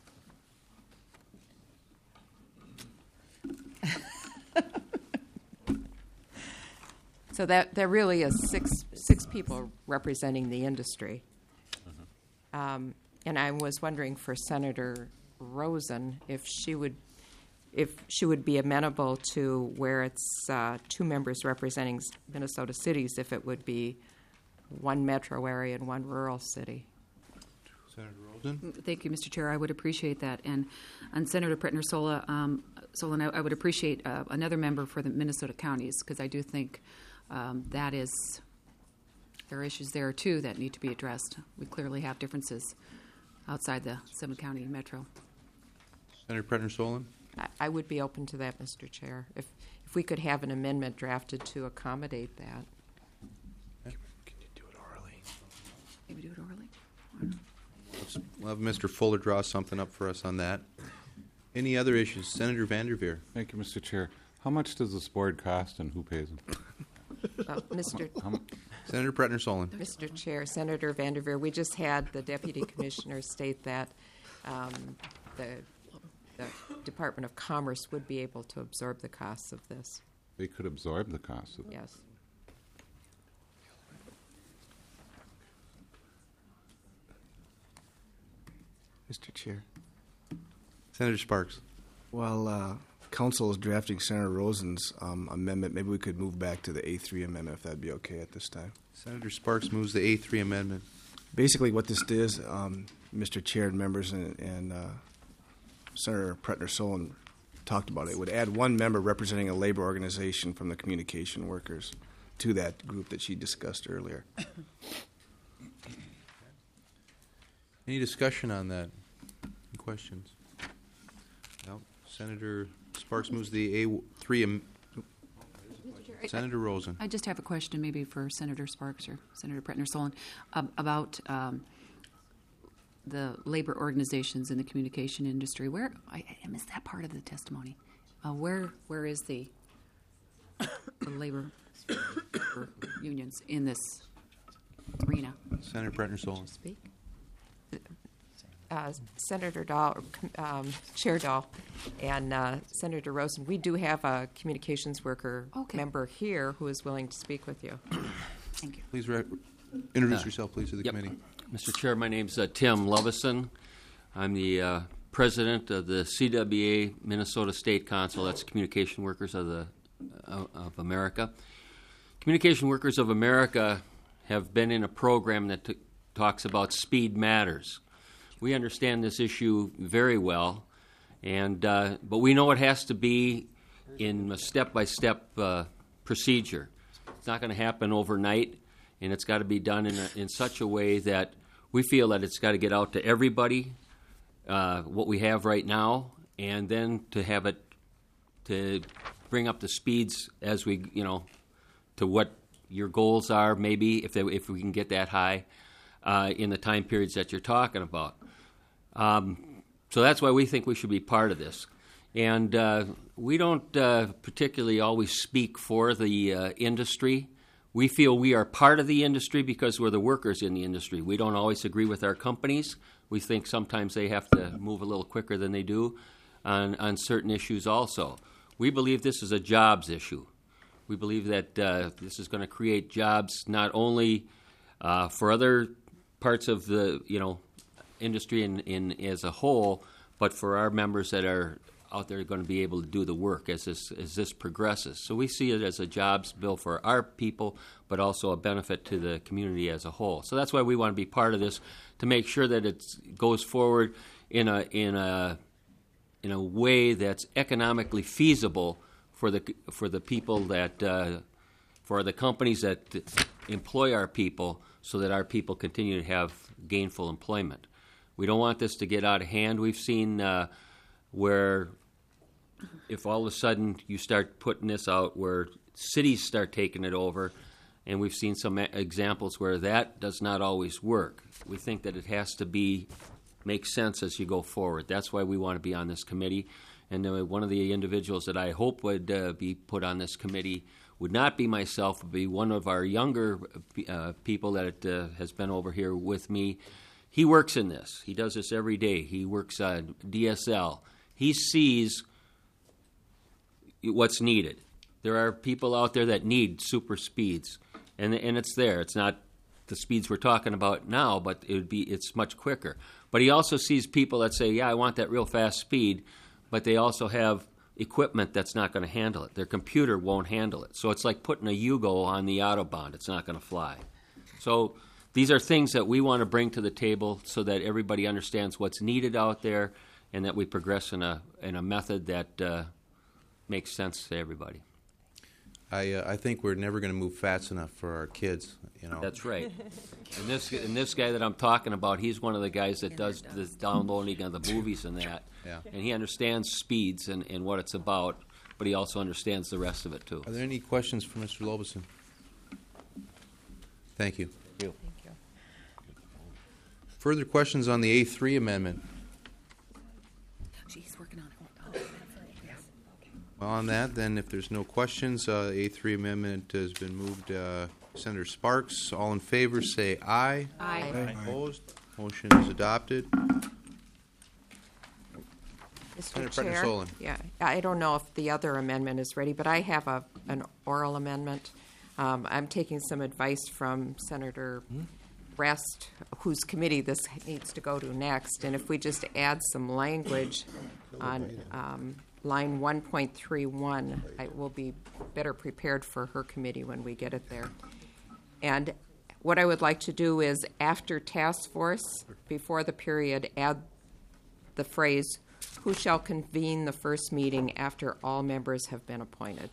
So that there really is six people representing the industry. And I was wondering for Senator Rosen if she would be amenable to where it's 2 members representing Minnesota cities, if it would be one metro area and one rural city. Senator Rosen? Thank you, Mr. Chair. I would appreciate that. And on Senator Pretner Solon, I would appreciate another member for the Minnesota counties, because I do think there are issues there, too, that need to be addressed. We clearly have differences outside the 7-county metro. Senator Pretner Solon? I would be open to that, Mr. Chair, if we could have an amendment drafted to accommodate that. Maybe do it orally. We'll have Mr. Fuller draw something up for us on that. Any other issues? Senator Vanderveer. Thank you, Mr. Chair. How much does this board cost, and who pays them? Senator Pretner Solon. Mr. Chair, Senator Vanderveer, we just had the Deputy Commissioner state that the Department of Commerce would be able to absorb the costs of this. They could absorb the costs of it? Yes. Mr. Chair. Senator Sparks. While Council is drafting Senator Rosen's amendment, maybe we could move back to the A3 amendment, if that'd be okay at this time. Senator Sparks moves the A3 amendment. Basically what this is, Mr. Chair and members and Senator Pretner Solon talked about it would add 1 member representing a labor organization from the communication workers to that group that she discussed earlier. Any discussion on that? Any questions? No. Senator Sparks moves the A3. Senator Rosen. I just have a question maybe for Senator Sparks or Senator Pretner Solon about the labor organizations in the communication industry. Where I missed that part of the testimony. Where is the labor unions in this arena? Senator Pretner Solon. Speak. Senator Dahl, Chair Dahl, and Senator Rosen, we do have a communications worker member here who is willing to speak with you. Thank you. Please introduce yourself, please, to the committee. Mr. Chair, my name's Tim Lovison. I'm the president of the CWA Minnesota State Council. That's Communication Workers of America. Communication Workers of America have been in a program that talks about speed matters. We understand this issue very well. And but we know it has to be in a step-by-step procedure. It's not going to happen overnight, and it's got to be done in such a way that we feel that it's got to get out to everybody, what we have right now, and then to have it to bring up the speeds as we, to what your goals are, maybe if we can get that high in the time periods that you're talking about. So that's why we think we should be part of this. And we don't particularly always speak for the industry. We feel we are part of the industry because we're the workers in the industry. We don't always agree with our companies. We think sometimes they have to move a little quicker than they do on certain issues also. We believe this is a jobs issue. We believe that this is going to create jobs not only for other parts of the industry in as a whole, but for our members that are out there going to be able to do the work as this progresses. So we see it as a jobs bill for our people, but also a benefit to the community as a whole. So that's why we want to be part of this, to make sure that it goes forward in a way that's economically feasible for the people that for the companies that employ our people, so that our people continue to have gainful employment. We don't want this to get out of hand. We've seen where if all of a sudden you start putting this out where cities start taking it over, and we've seen some examples where that does not always work. We think that it has to make sense as you go forward. That's why we want to be on this committee. And one of the individuals that I hope would be put on this committee would not be myself, would be one of our younger people that has been over here with me. He works in this. He does this every day. He works on DSL. He sees what's needed. There are people out there that need super speeds, and it's there. It's not the speeds we're talking about now, but it's much quicker. But he also sees people that say, yeah, I want that real fast speed, but they also have equipment that's not going to handle it. Their computer won't handle it. So it's like putting a Yugo on the Autobahn. It's not going to fly. So these are things that we want to bring to the table so that everybody understands what's needed out there, and that we progress in a method that makes sense to everybody. I think we're never going to move fast enough for our kids. That's right. And this guy that I'm talking about, he's one of the guys that does the downloading of the movies and that. Yeah. And he understands speeds and what it's about, but he also understands the rest of it too. Are there any questions for Mr. Lobeson? Thank you. Thank you. Further questions on the A3 amendment? She's working on it. Well, on that, then, if there's no questions, A3 amendment has been moved. Senator Sparks, all in favor, say aye. Aye. Opposed? Motion is adopted. Mr. Senator Chair, Pretner-Solon. yeah, I don't know if the other amendment is ready, but I have an oral amendment. I'm taking some advice from Senator Rest, whose committee this needs to go to next, and if we just add some language on line 1.31, I will be better prepared for her committee when we get it there. And what I would like to do is, after task force, before the period, add the phrase, "Who shall convene the first meeting after all members have been appointed?"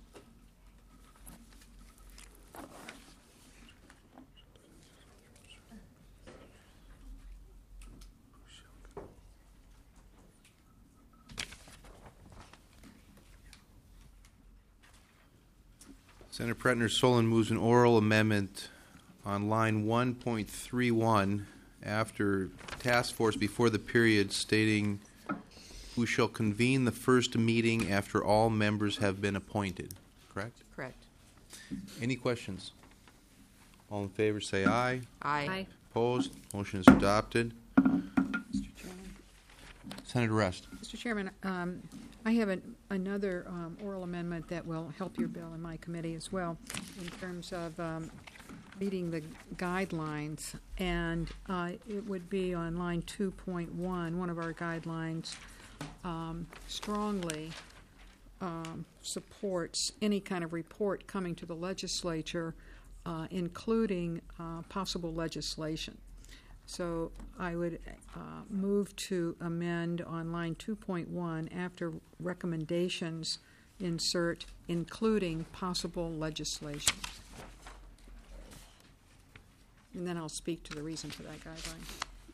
Senator Pretner-Solon moves an oral amendment on line 1.31 after task force before the period, stating, "Who shall convene the first meeting after all members have been appointed." Correct? Correct. Any questions? All in favor say aye. Aye. Opposed? Motion is adopted. Mr. Chairman. Senator Rest. Mr. Chairman, I have another oral amendment that will help your bill in my committee as well in terms of meeting the guidelines, and it would be on line 2.1. One of our guidelines strongly supports any kind of report coming to the legislature, including possible legislation. So I would move to amend on line 2.1 after recommendations, insert including possible legislation. And then I'll speak to the reason for that guideline.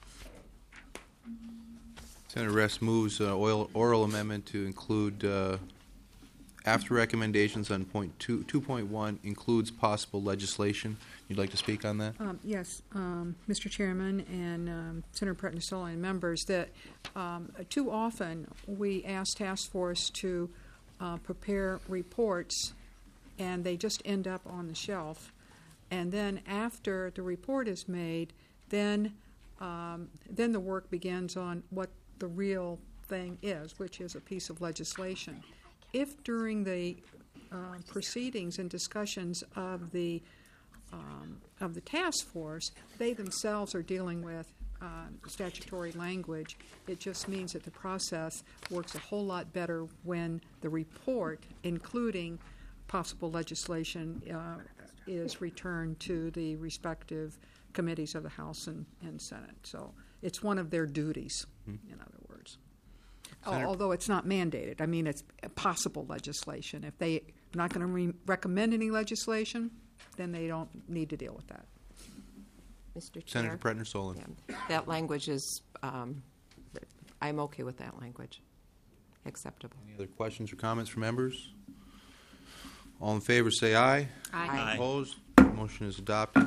Senator Rest moves oral amendment to include after recommendations on point 2.1 includes possible legislation. You'd like to speak on that? Yes, Mr. Chairman and Senator Pretner-Solon and members, that too often we ask task force to prepare reports and they just end up on the shelf. And then after the report is made, then the work begins on what the real thing is, which is a piece of legislation. If during the proceedings and discussions of the task force, they themselves are dealing with statutory language, it just means that the process works a whole lot better when the report, including possible legislation, is returned to the respective committees of the House and Senate. So it's one of their duties, in other words. Although it's not mandated. I mean, it's possible legislation. If they're not going to recommend any legislation, then they don't need to deal with that. Mr. Chair. Senator Pretner-Solon. Yeah, that language is, I'm okay with that language. Acceptable. Any other questions or comments from members? All in favor say aye. Aye. Opposed? Motion is adopted.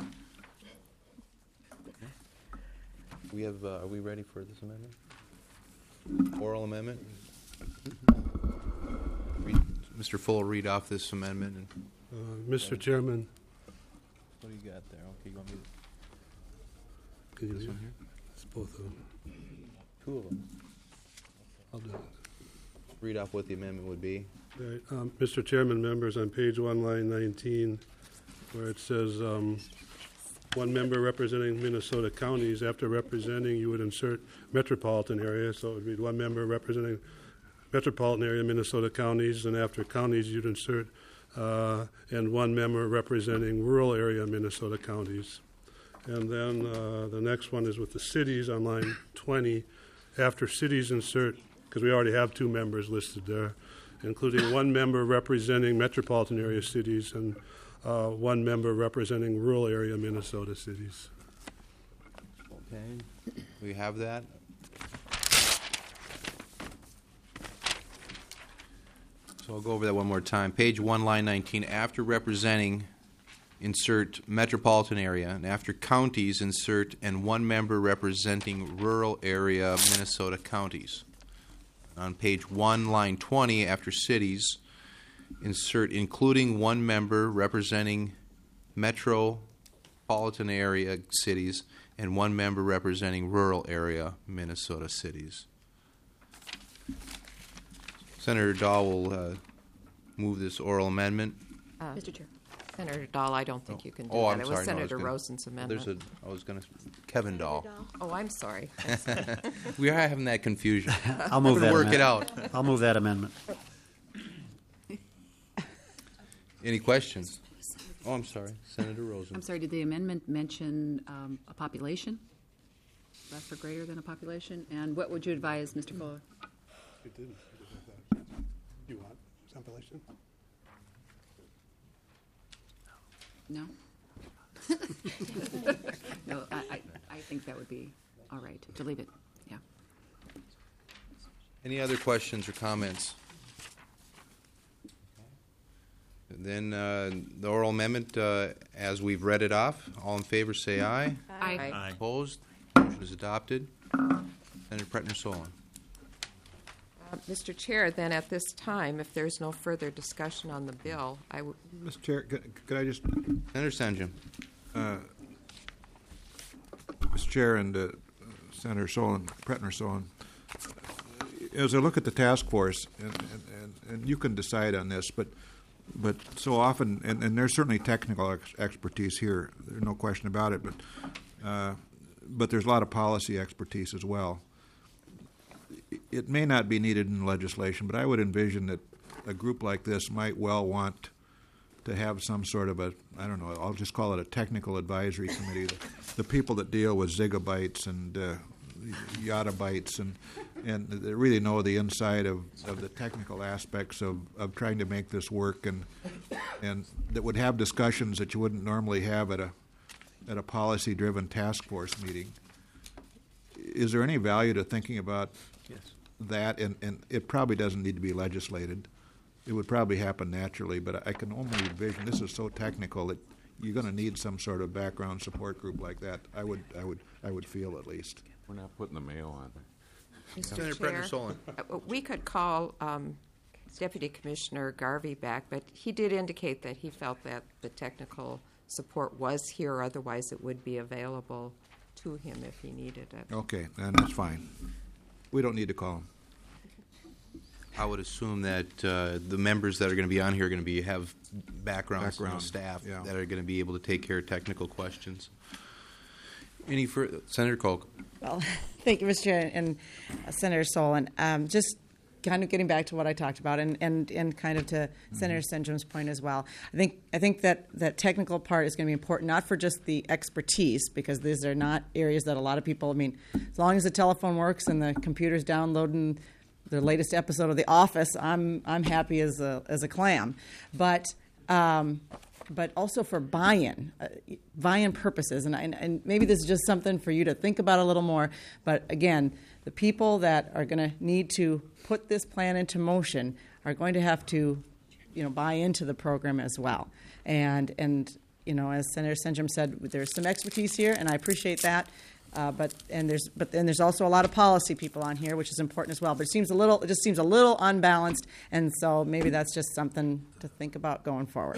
We have. Are we ready for this amendment? Oral amendment. Mr. Full, read off this amendment. Mr. Chairman. What do you got there? Okay, you want me to? Can you This hear? one here? It's both of them. Two of them. I'll do it. Read off what the amendment would be. Right. Mr. Chairman, members, on page 1, line 19, where it says one member representing Minnesota counties, after representing, you would insert metropolitan area, so it would be one member representing metropolitan area Minnesota counties, and after counties, you'd insert and one member representing rural area Minnesota counties. And then the next one is with the cities on line 20. After cities, insert, because we already have two members listed there, including one member representing metropolitan area cities and one member representing rural area Minnesota cities. Okay. We have that. So I'll go over that one more time. Page 1, line 19. After representing, insert metropolitan area, and after counties, insert and one member representing rural area Minnesota counties. On page 1, line 20, after cities, insert including one member representing metropolitan area cities and one member representing rural area Minnesota cities. Senator Dahl will move this oral amendment. Mr. Chair. Senator Dahl, I don't think you can do Oh, that. I'm It sorry. was No, I was Senator gonna- Rosen's amendment. I was going to. Kevin Dahl. Oh, I'm sorry. We are having that confusion. I'll move that. Work it out. I'll move that amendment. Any questions? Oh, I'm sorry, Senator Rosen. I'm sorry, did the amendment mention a population? Less or greater than a population? And what would you advise, Mr. Fuller? It didn't. You want compilation? No? No, I think that would be all right to leave it, yeah. Any other questions or comments? Then the oral amendment, as we've read it off, all in favor say aye. Aye. Aye. Opposed? Motion is adopted. Senator Pretner-Solon. Mr. Chair, then at this time, if there's no further discussion on the bill, I would. Mr. Chair, could I just... Senator Senjum. Mr. Chair and Senator Pretner-Solon, as I look at the task force, and you can decide on this, but so often, and there's certainly technical expertise here, there's no question about it, but there's a lot of policy expertise as well. It may not be needed in legislation, but I would envision that a group like this might well want to have some sort of a, I don't know, I'll just call it a technical advisory committee. The people that deal with zigabytes and yottabytes and they really know the inside of the technical aspects of trying to make this work, and that would have discussions that you wouldn't normally have at a policy-driven task force meeting. Is there any value to thinking about that? And it probably doesn't need to be legislated. It would probably happen naturally, but I can only envision this is so technical that you're going to need some sort of background support group like that. I would feel, at least. We're not putting the mayo on there. Mr. Chair, we could call Deputy Commissioner Garvey back, but he did indicate that he felt that the technical support was here, otherwise it would be available to him if he needed it. Okay, then that's fine. We don't need to call him. I would assume that the members that are going to be on here are going to have backgrounds from the staff that are going to be able to take care of technical questions. Any further? Senator Koch. Well, thank you, Mr. Chair, and Senator Solon. Just kind of getting back to what I talked about, and kind of to Senator Senjum's point as well. I think that technical part is going to be important, not for just the expertise, because these are not areas that a lot of people. I mean, as long as the telephone works and the computer's downloading the latest episode of The Office, I'm happy as a clam. But also for buy-in purposes, and maybe this is just something for you to think about a little more. But again, the people that are going to need to put this plan into motion are going to have to, buy into the program as well. And as Senator Senjum said, there's some expertise here, and I appreciate that. But then there's also a lot of policy people on here, which is important as well. But it just seems a little unbalanced, and so maybe that's just something to think about going forward.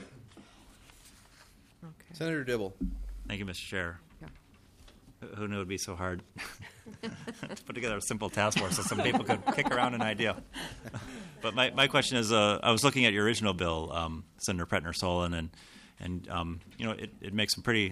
Okay. Senator Dibble. Thank you, Mr. Chair. Yeah. Who knew it would be so hard to put together a simple task force so some people could kick around an idea? But my question is, I was looking at your original bill, Senator Pretner Solon, and it makes some pretty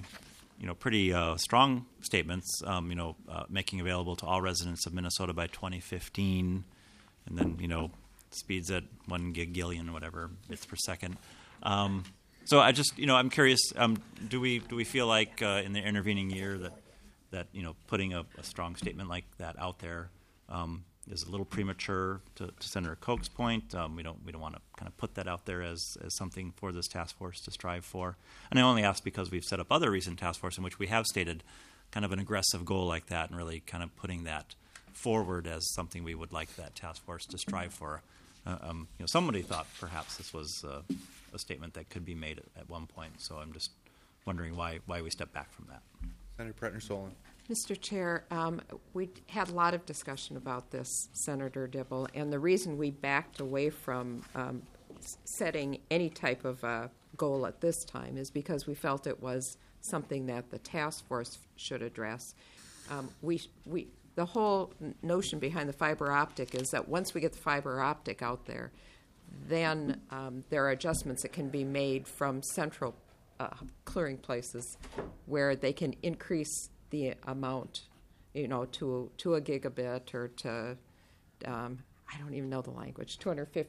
strong statements, making available to all residents of Minnesota by 2015, and then, speeds at 1 gigillion, whatever, bits per second. So I just, I'm curious, do we feel like in the intervening year that putting a strong statement like that out there is a little premature to Senator Koch's point? We don't want to kind of put that out there as something for this task force to strive for. And I only ask because we've set up other recent task force in which we have stated kind of an aggressive goal like that, and really kind of putting that forward as something we would like that task force to strive for. Somebody thought perhaps this was a statement that could be made at one point. So I'm just wondering why we step back from that. Senator Pretner Solon. Mr. Chair, we had a lot of discussion about this, Senator Dibble, and the reason we backed away from setting any type of goal at this time is because we felt it was something that the task force should address. The whole notion behind the fiber optic is that once we get the fiber optic out there, then there are adjustments that can be made from central clearing places where they can increase the amount, to a gigabit or to, I don't even know the language,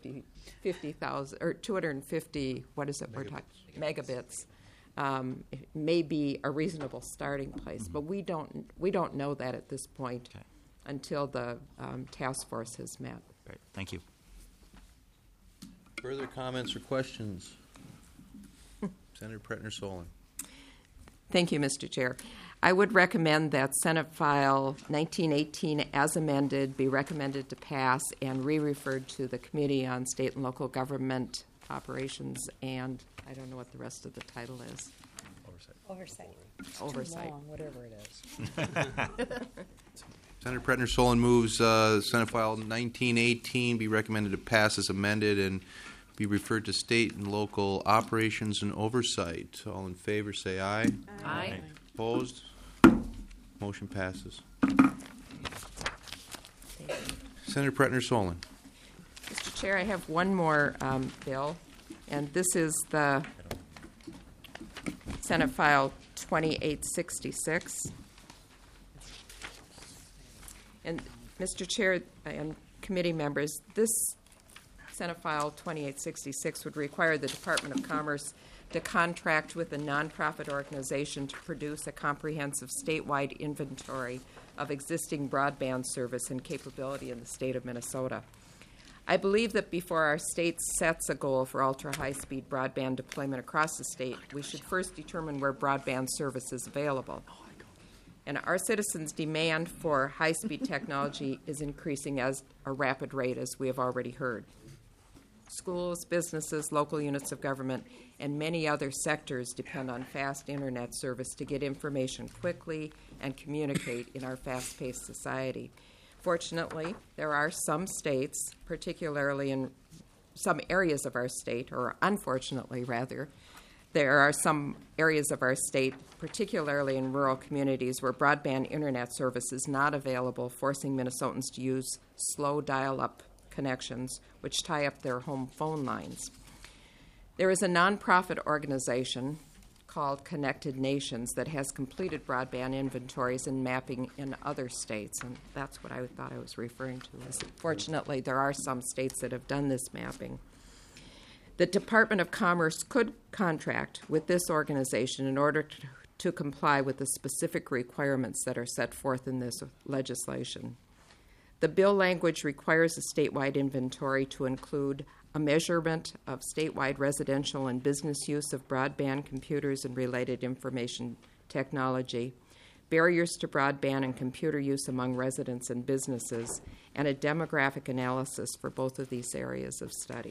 250,000 or 250, what is it we're talking, megabits. It may be a reasonable starting place, but we don't know that at this point until the task force has met. Great, thank you. Further comments or questions? Senator Pretner Solon. Thank you, Mr. Chair. I would recommend that Senate File 1918 as amended be recommended to pass and re-referred to the Committee on State and Local Government Operations, and I don't know what the rest of the title is. Oversight. Oversight. Too long, whatever it is. Senator Pretner Solon moves Senate File 1918 be recommended to pass as amended and be referred to State and Local Operations and Oversight. All in favor say aye. Aye. Opposed? Motion passes. Senator Pretner Solon. Mr. Chair, I have one more bill, and this is the Senate File 2866. And Mr. Chair and committee members, this Senate File 2866 would require the Department of Commerce to contract with a nonprofit organization to produce a comprehensive statewide inventory of existing broadband service and capability in the state of Minnesota. I believe that before our state sets a goal for ultra-high-speed broadband deployment across the state, we should first determine where broadband service is available. And our citizens' demand for high-speed technology is increasing at a rapid rate, as we have already heard. Schools, businesses, local units of government, and many other sectors depend on fast internet service to get information quickly and communicate in our fast-paced society. Fortunately, there are some states, particularly in some areas of our state, or unfortunately, rather, there are some areas of our state, particularly in rural communities, where broadband internet service is not available, forcing Minnesotans to use slow dial-up connections, which tie up their home phone lines. There is a nonprofit organization called Connected Nations that has completed broadband inventories and mapping in other states, and that's what I thought I was referring to. Fortunately, there are some states that have done this mapping. The Department of Commerce could contract with this organization in order to comply with the specific requirements that are set forth in this legislation. The bill language requires a statewide inventory to include a measurement of statewide residential and business use of broadband computers and related information technology, barriers to broadband and computer use among residents and businesses, and a demographic analysis for both of these areas of study.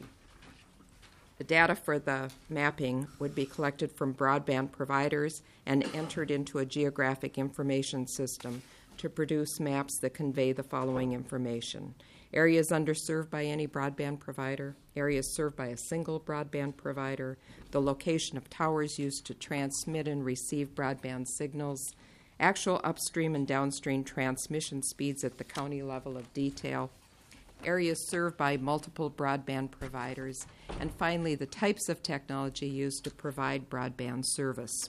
The data for the mapping would be collected from broadband providers and entered into a geographic information system to produce maps that convey the following information: areas underserved by any broadband provider, areas served by a single broadband provider, the location of towers used to transmit and receive broadband signals, actual upstream and downstream transmission speeds at the county level of detail, areas served by multiple broadband providers, and finally, the types of technology used to provide broadband service.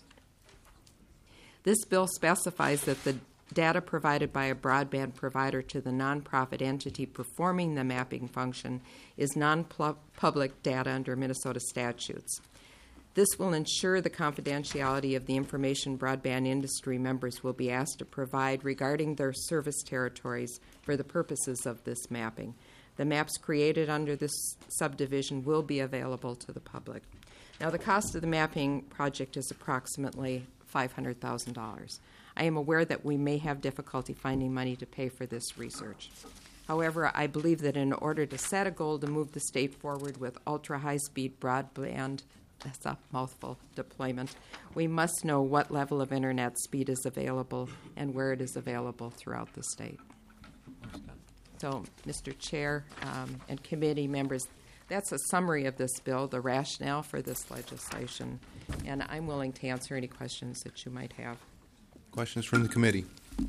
This bill specifies that the data provided by a broadband provider to the nonprofit entity performing the mapping function is non-public data under Minnesota statutes. This will ensure the confidentiality of the information broadband industry members will be asked to provide regarding their service territories for the purposes of this mapping. The maps created under this subdivision will be available to the public. Now, the cost of the mapping project is approximately $500,000. I am aware that we may have difficulty finding money to pay for this research. However, I believe that in order to set a goal to move the state forward with ultra-high-speed broadband, that's a mouthful, deployment, we must know what level of internet speed is available and where it is available throughout the state. So, Mr. Chair and committee members, that's a summary of this bill, the rationale for this legislation, and I'm willing to answer any questions that you might have. Questions from the committee?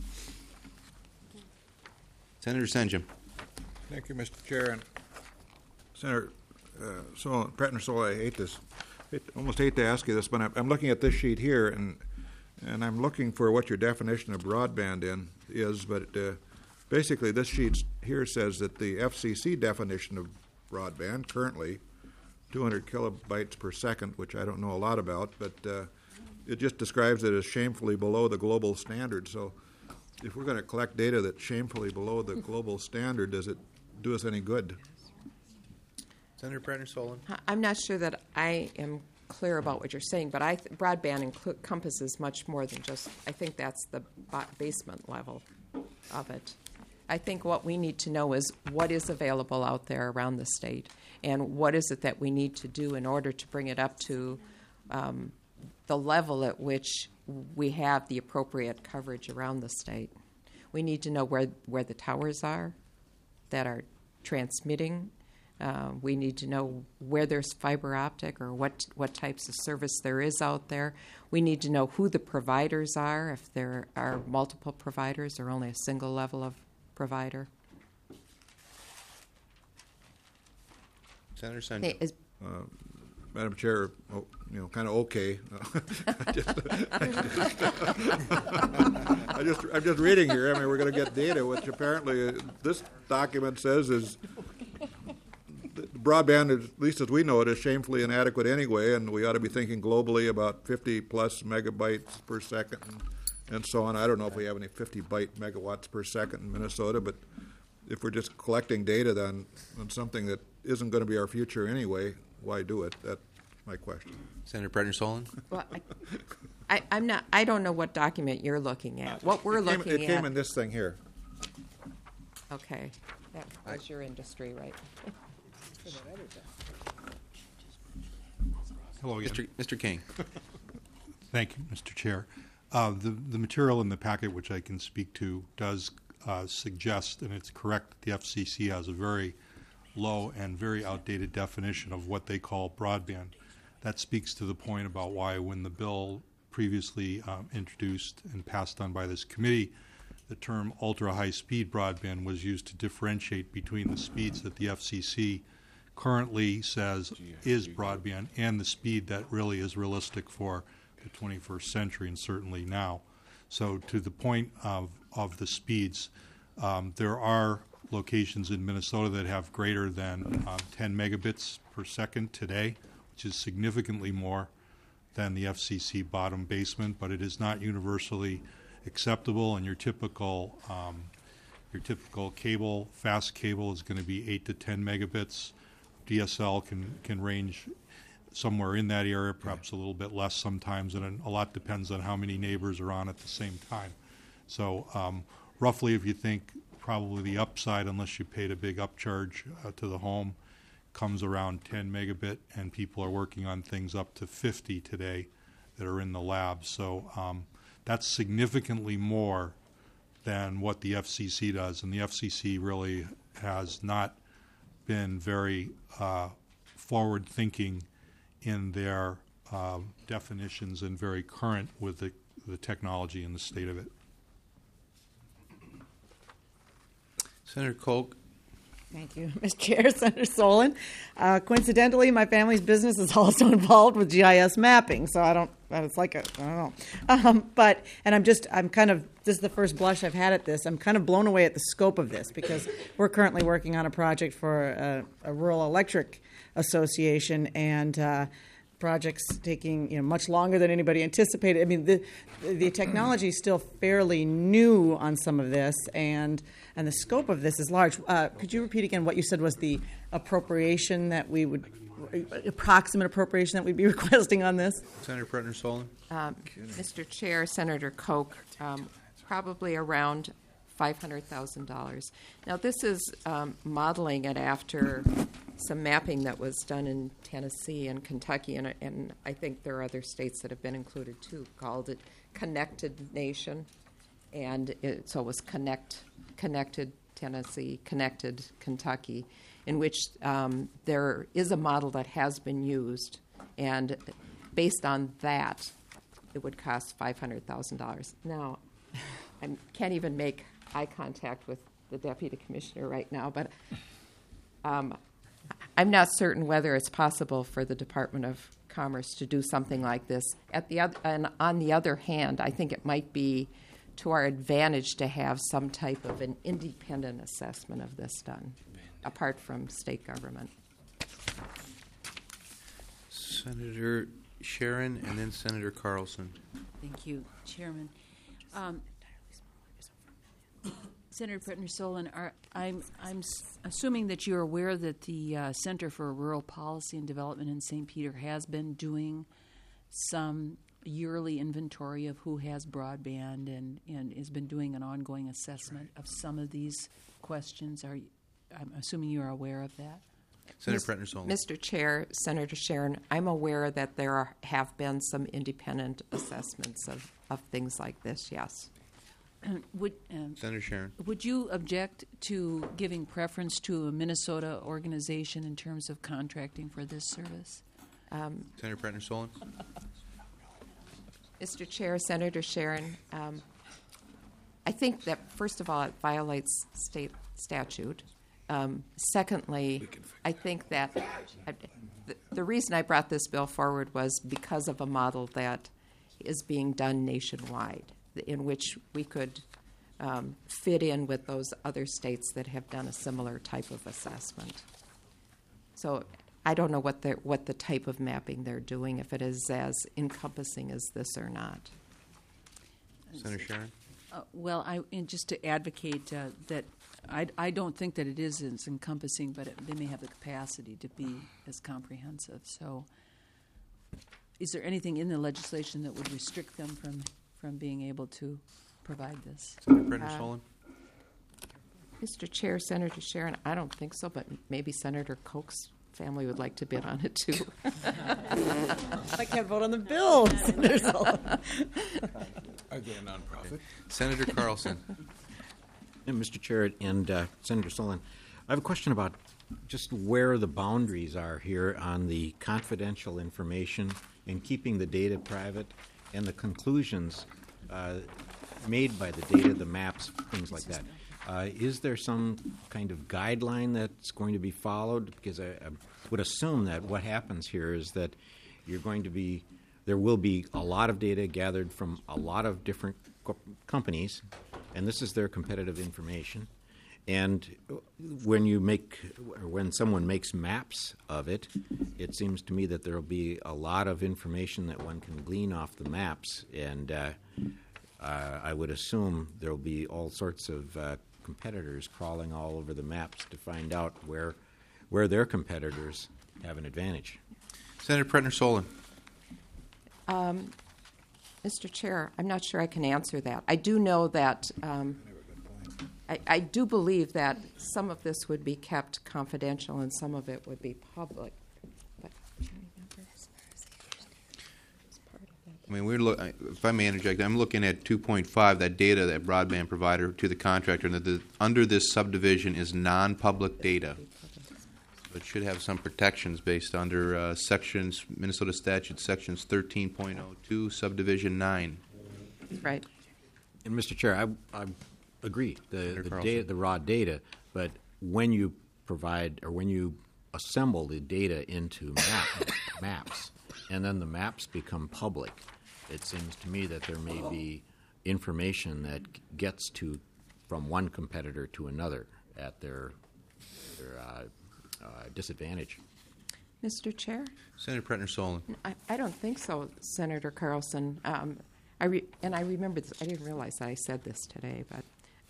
Senator Senjum. Thank you, Mr. Chair. And Senator Pretner Solon, almost hate to ask you this, but I'm looking at this sheet here, and I'm looking for what your definition of broadband is. But basically, this sheet here says that the FCC definition of broadband currently 200 kilobytes per second, which I don't know a lot about, but it just describes it as shamefully below the global standard. So if we're going to collect data that's shamefully below the global standard, does it do us any good? Senator Pretner Solon. I'm not sure that I am clear about what you're saying, but broadband encompasses much more than just, I think that's the basement level of it. I think what we need to know is what is available out there around the state and what is it that we need to do in order to bring it up to the level at which we have the appropriate coverage around the state. We need to know where the towers are that are transmitting. We need to know where there's fiber optic or what types of service there is out there. We need to know who the providers are, if there are multiple providers or only a single level of provider. Senator Senjum. Madam Chair, kind of okay. I'm just reading here. I mean, we're going to get data, which apparently this document says is broadband, at least as we know it, is shamefully inadequate anyway, and we ought to be thinking globally about 50-plus megabytes per second and so on. I don't know if we have any 50-byte megawatts per second in Minnesota, but if we're just collecting data on something that isn't going to be our future anyway, why do it? That's my question. Senator Pretner-Solon? Well, I'm not. I don't know what document you're looking at. What we're looking at. It came in this thing here. Okay, that was your industry, right? Hello again. Mr. King. Thank you, Mr. Chair. The material in the packet, which I can speak to, does suggest, and it's correct, that the FCC has a very low and very outdated definition of what they call broadband. That speaks to the point about why when the bill previously introduced and passed on by this committee, the term ultra-high-speed broadband was used to differentiate between the speeds that the FCC currently says is broadband and the speed that really is realistic for the 21st century and certainly now. So to the point of the speeds, there are locations in Minnesota that have greater than 10 megabits per second today, which is significantly more than the FCC bottom basement, but it is not universally acceptable, and your typical cable, fast cable, is going to be 8 to 10 megabits. DSL can range somewhere in that area, perhaps a little bit less sometimes, and a lot depends on how many neighbors are on at the same time. So roughly, if you think probably the upside, unless you paid a big upcharge to the home, comes around 10 megabit, and people are working on things up to 50 today that are in the lab. So that's significantly more than what the FCC does, and the FCC really has not been very forward-thinking in their definitions and very current with the technology and the state of it. Senator Koch. Thank you, Mr. Chair. Senator Solon. Coincidentally, my family's business is also involved with GIS mapping, so I don't know. I'm kind of, this is the first blush I've had at this. I'm kind of blown away at the scope of this because we're currently working on a project for a rural electric association, and projects taking much longer than anybody anticipated. I mean, the technology is still fairly new on some of this, and the scope of this is large. Could you repeat again what you said was the appropriation that we would, approximate appropriation that we'd be requesting on this? Senator Pretner-Solon. Mr. Chair, Senator Koch, probably around $500,000. Now, this is modeling it after some mapping that was done in Tennessee and Kentucky, and I think there are other states that have been included too, called it Connected Nation, and so it was Connected Tennessee, Connected Kentucky, in which there is a model that has been used, and based on that, it would cost $500,000. Now, I can't even make eye contact with the Deputy Commissioner right now, but I'm not certain whether it's possible for the Department of Commerce to do something like this. And on the other hand, I think it might be to our advantage to have some type of an independent assessment of this done, apart from state government. Senator Sharon and then Senator Carlson. Thank you, Chairman. Senator Pretner-Solon, I'm assuming that you're aware that the Center for Rural Policy and Development in St. Peter has been doing some yearly inventory of who has broadband and has been doing an ongoing assessment of some of these questions. I'm assuming you're aware of that? Senator Pretner-Solon. Mr. Chair, Senator Sharon, I'm aware that there have been some independent assessments of things like this, yes. Senator Sharon. Would you object to giving preference to a Minnesota organization in terms of contracting for this service? Senator Pretner-Solon. Mr. Chair, Senator Sharon, I think that, first of all, it violates state statute. Secondly, I think that the reason I brought this bill forward was because of a model that is being done nationwide, in which we could fit in with those other states that have done a similar type of assessment. So I don't know what the type of mapping they're doing, if it is as encompassing as this or not. Senator Sharon? Well, and just to advocate that I don't think that it is as encompassing, but they may have the capacity to be as comprehensive. So is there anything in the legislation that would restrict them from being able to provide this? Senator Brenner-Solon? Mr. Chair, Senator Sharon, I don't think so, but maybe Senator Koch's family would like to bid on it too. I can't vote on the bill, Senator Sullivan. Are they a nonprofit? Senator Carlson? And Mr. Chair and Senator Solon, I have a question about just where the boundaries are here on the confidential information and keeping the data private and the conclusions made by the data, the maps, things like that. Is there some kind of guideline that's going to be followed? Because I would assume that what happens here is that there will be a lot of data gathered from a lot of different companies, and this is their competitive information. And when someone makes maps of it, it seems to me that there will be a lot of information that one can glean off the maps, and I would assume there will be all sorts of competitors crawling all over the maps to find out where their competitors have an advantage. Senator Pretner-Solon? Mr. Chair, I'm not sure I can answer that. I do know that I do believe that some of this would be kept confidential and some of it would be public. But I mean, if I may interject, I'm looking at 2.5, that data that broadband provider to the contractor, and that under this subdivision is non-public data. So it should have some protections based under sections, Minnesota statute sections 13.02, subdivision 9. Right. And Mr. Chair, I agree, the raw data, but when you provide or when you assemble the data into maps, and then the maps become public, it seems to me that there may be information that gets from one competitor to another at their disadvantage. Mr. Chair? Senator Pretner-Solon? I don't think so, Senator Carlson. I remember this. I didn't realize that I said this today, but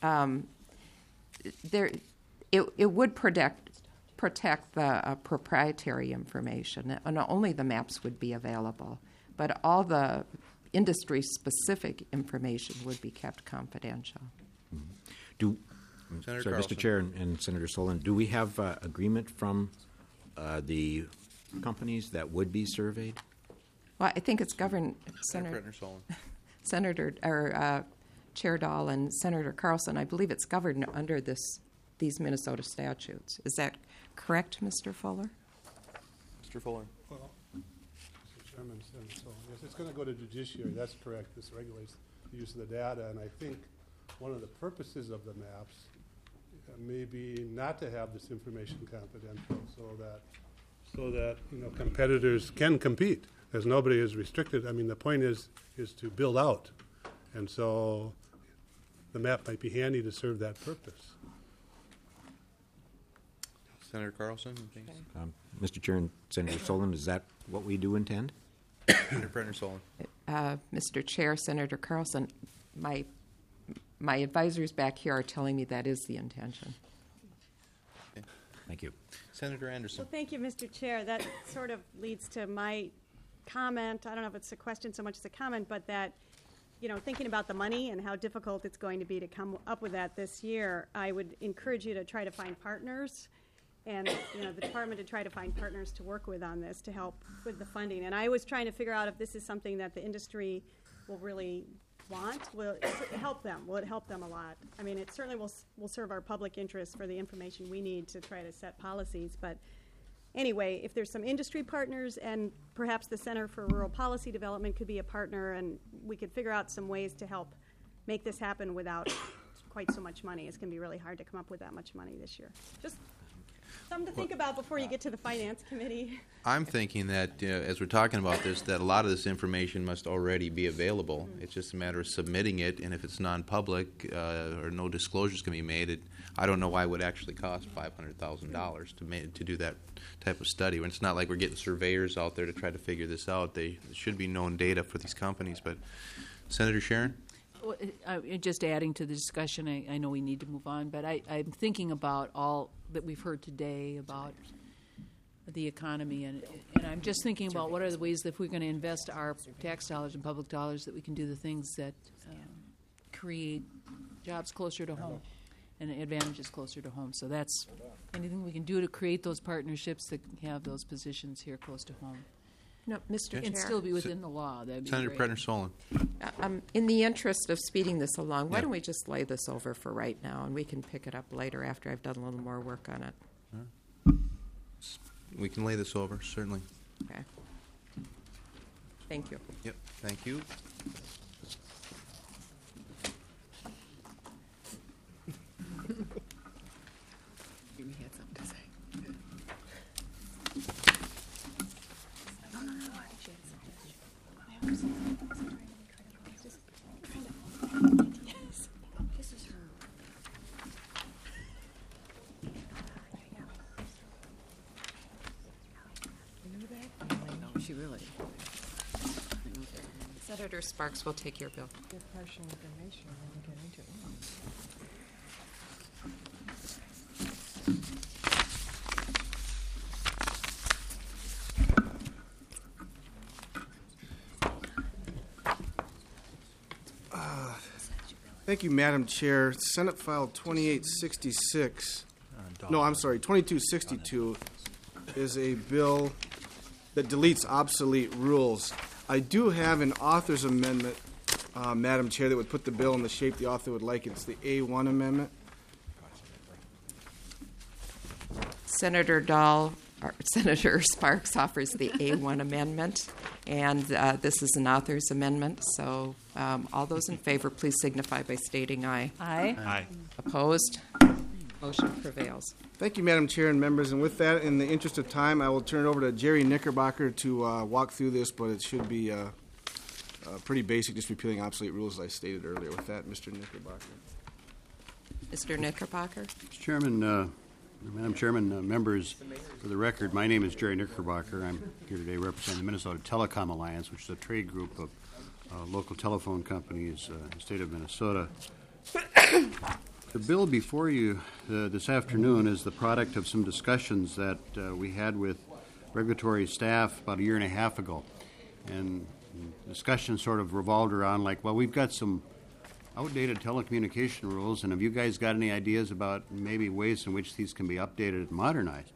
it would protect the proprietary information, and only the maps would be available. But all the industry-specific information would be kept confidential. Mr. Chair and Senator Solon, do we have agreement from the companies that would be surveyed? Well, I think it's governed, Senator Pretner-Solon. Chair Dahl and Senator Carlson. I believe it's governed under these Minnesota statutes. Is that correct, Mr. Fuller? Mr. Fuller. Well, Mr. Chairman, Senator Solon, yes, it's going to go to judiciary. That's correct. This regulates the use of the data, and I think one of the purposes of the maps may be not to have this information confidential, so that competitors can compete, as nobody is restricted. I mean, the point is to build out, and so the map might be handy to serve that purpose. Senator Carlson? Mr. Chair and Senator Solon, is that what we do intend? Senator Pretner-Solon. Mr. Chair, Senator Carlson, my advisors back here are telling me that is the intention. Okay. Thank you. Senator Anderson. Well, thank you, Mr. Chair. That sort of leads to my comment. I don't know if it's a question so much as a comment, but that, thinking about the money and how difficult it's going to be to come up with that this year, I would encourage you to try to find partners and, the department to try to find partners to work with on this to help with the funding. And I was trying to figure out if this is something that the industry will really want. Will it help them? Will it help them a lot? I mean, it certainly will serve our public interest for the information we need to try to set policies. But anyway, if there's some industry partners, and perhaps the Center for Rural Policy Development could be a partner, and we could figure out some ways to help make this happen without quite so much money. It's going to be really hard to come up with that much money this year. Something to think about before you get to the Finance Committee. I'm thinking that, as we're talking about this, that a lot of this information must already be available. It's just a matter of submitting it, and if it's non-public or no disclosures can be made, I don't know why it would actually cost $500,000 to do that type of study. When it's not like we're getting surveyors out there to try to figure this out. There should be known data for these companies. But Senator Sharon? Well, just adding to the discussion, I know we need to move on, but I'm thinking about all that we've heard today about the economy, and I'm just thinking about what are the ways that if we're going to invest our tax dollars and public dollars that we can do the things that create jobs closer to home and advantages closer to home. So that's anything we can do to create those partnerships that have those positions here close to home. No, Mr. Chair. And still be within the law. That'd be Senator great. Pretner-Solon. In the interest of speeding this along, why don't we just lay this over for right now, and we can pick it up later after I've done a little more work on it. We can lay this over, certainly. Okay. Thank you. Yep, thank you. You had something to say. She really. Senator Sparks will take your bill. Get partial information and then get into it. Thank you, Madam Chair. Senate File 2866, no, I'm sorry, 2262 is a bill that deletes obsolete rules. I do have an author's amendment, Madam Chair, that would put the bill in the shape the author would like. It's the A1 amendment. Senator Senator Sparks offers the A1 amendment, and this is an author's amendment. So all those in favor, please signify by stating aye. Aye. Aye. Opposed? Motion prevails. Thank you, Madam Chair and members. And with that, in the interest of time, I will turn it over to Jerry Knickerbocker to walk through this, but it should be pretty basic, just repealing obsolete rules as I stated earlier. With that, Mr. Knickerbocker. Mr. Knickerbocker. Mr. Chairman, Madam Chairman, members, for the record, my name is Jerry Knickerbocker. I'm here today representing the Minnesota Telecom Alliance, which is a trade group of local telephone companies in the state of Minnesota. The bill before you this afternoon is the product of some discussions that we had with regulatory staff about a year and a half ago. And discussions sort of revolved around like, well, we've got some outdated telecommunication rules, and have you guys got any ideas about maybe ways in which these can be updated and modernized?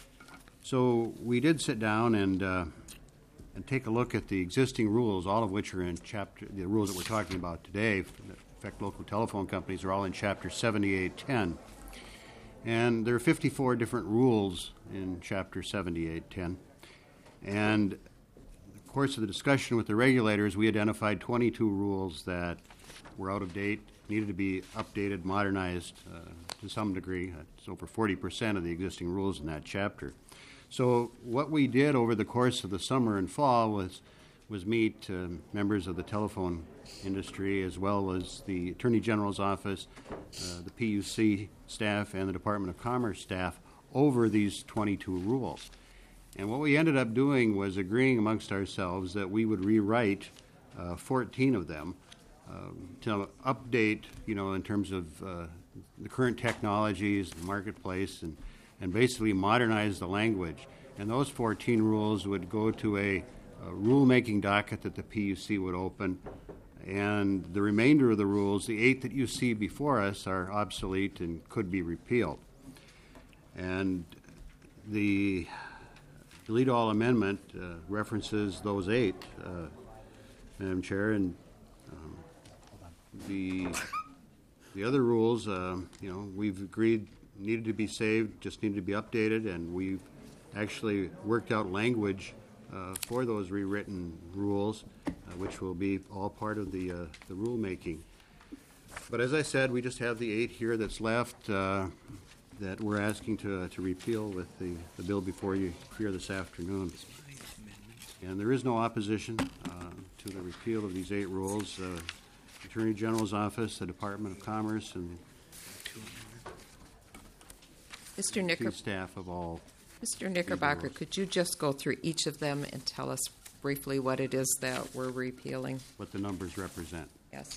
So we did sit down and take a look at the existing rules, all of which are in the rules that we're talking about today that affect local telephone companies are all in Chapter 7810. And there are 54 different rules in Chapter 7810. And in the course of the discussion with the regulators, we identified 22 rules that were out of date, needed to be updated, modernized to some degree. It's over 40% of the existing rules in that chapter. So what we did over the course of the summer and fall was meet members of the telephone industry as well as the Attorney General's office, the PUC staff, and the Department of Commerce staff over these 22 rules. And what we ended up doing was agreeing amongst ourselves that we would rewrite 14 of them to update, in terms of the current technologies, the marketplace, and basically modernize the language. And those 14 rules would go to a rulemaking docket that the PUC would open, and the remainder of the rules, the 8 that you see before us, are obsolete and could be repealed. And the delete all amendment references those 8, Madam Chair, and the other rules, we've agreed needed to be saved, just needed to be updated, and we've actually worked out language for those rewritten rules, which will be all part of the rulemaking. But as I said, we just have the 8 here that's left. that we're asking to repeal with the bill before you here this afternoon. And there is no opposition to the repeal of these 8 rules. Attorney General's Office, the Department of Commerce, and Mr. staff of all. Mr. Knickerbocker, could you just go through each of them and tell us briefly what it is that we're repealing? What the numbers represent. Yes.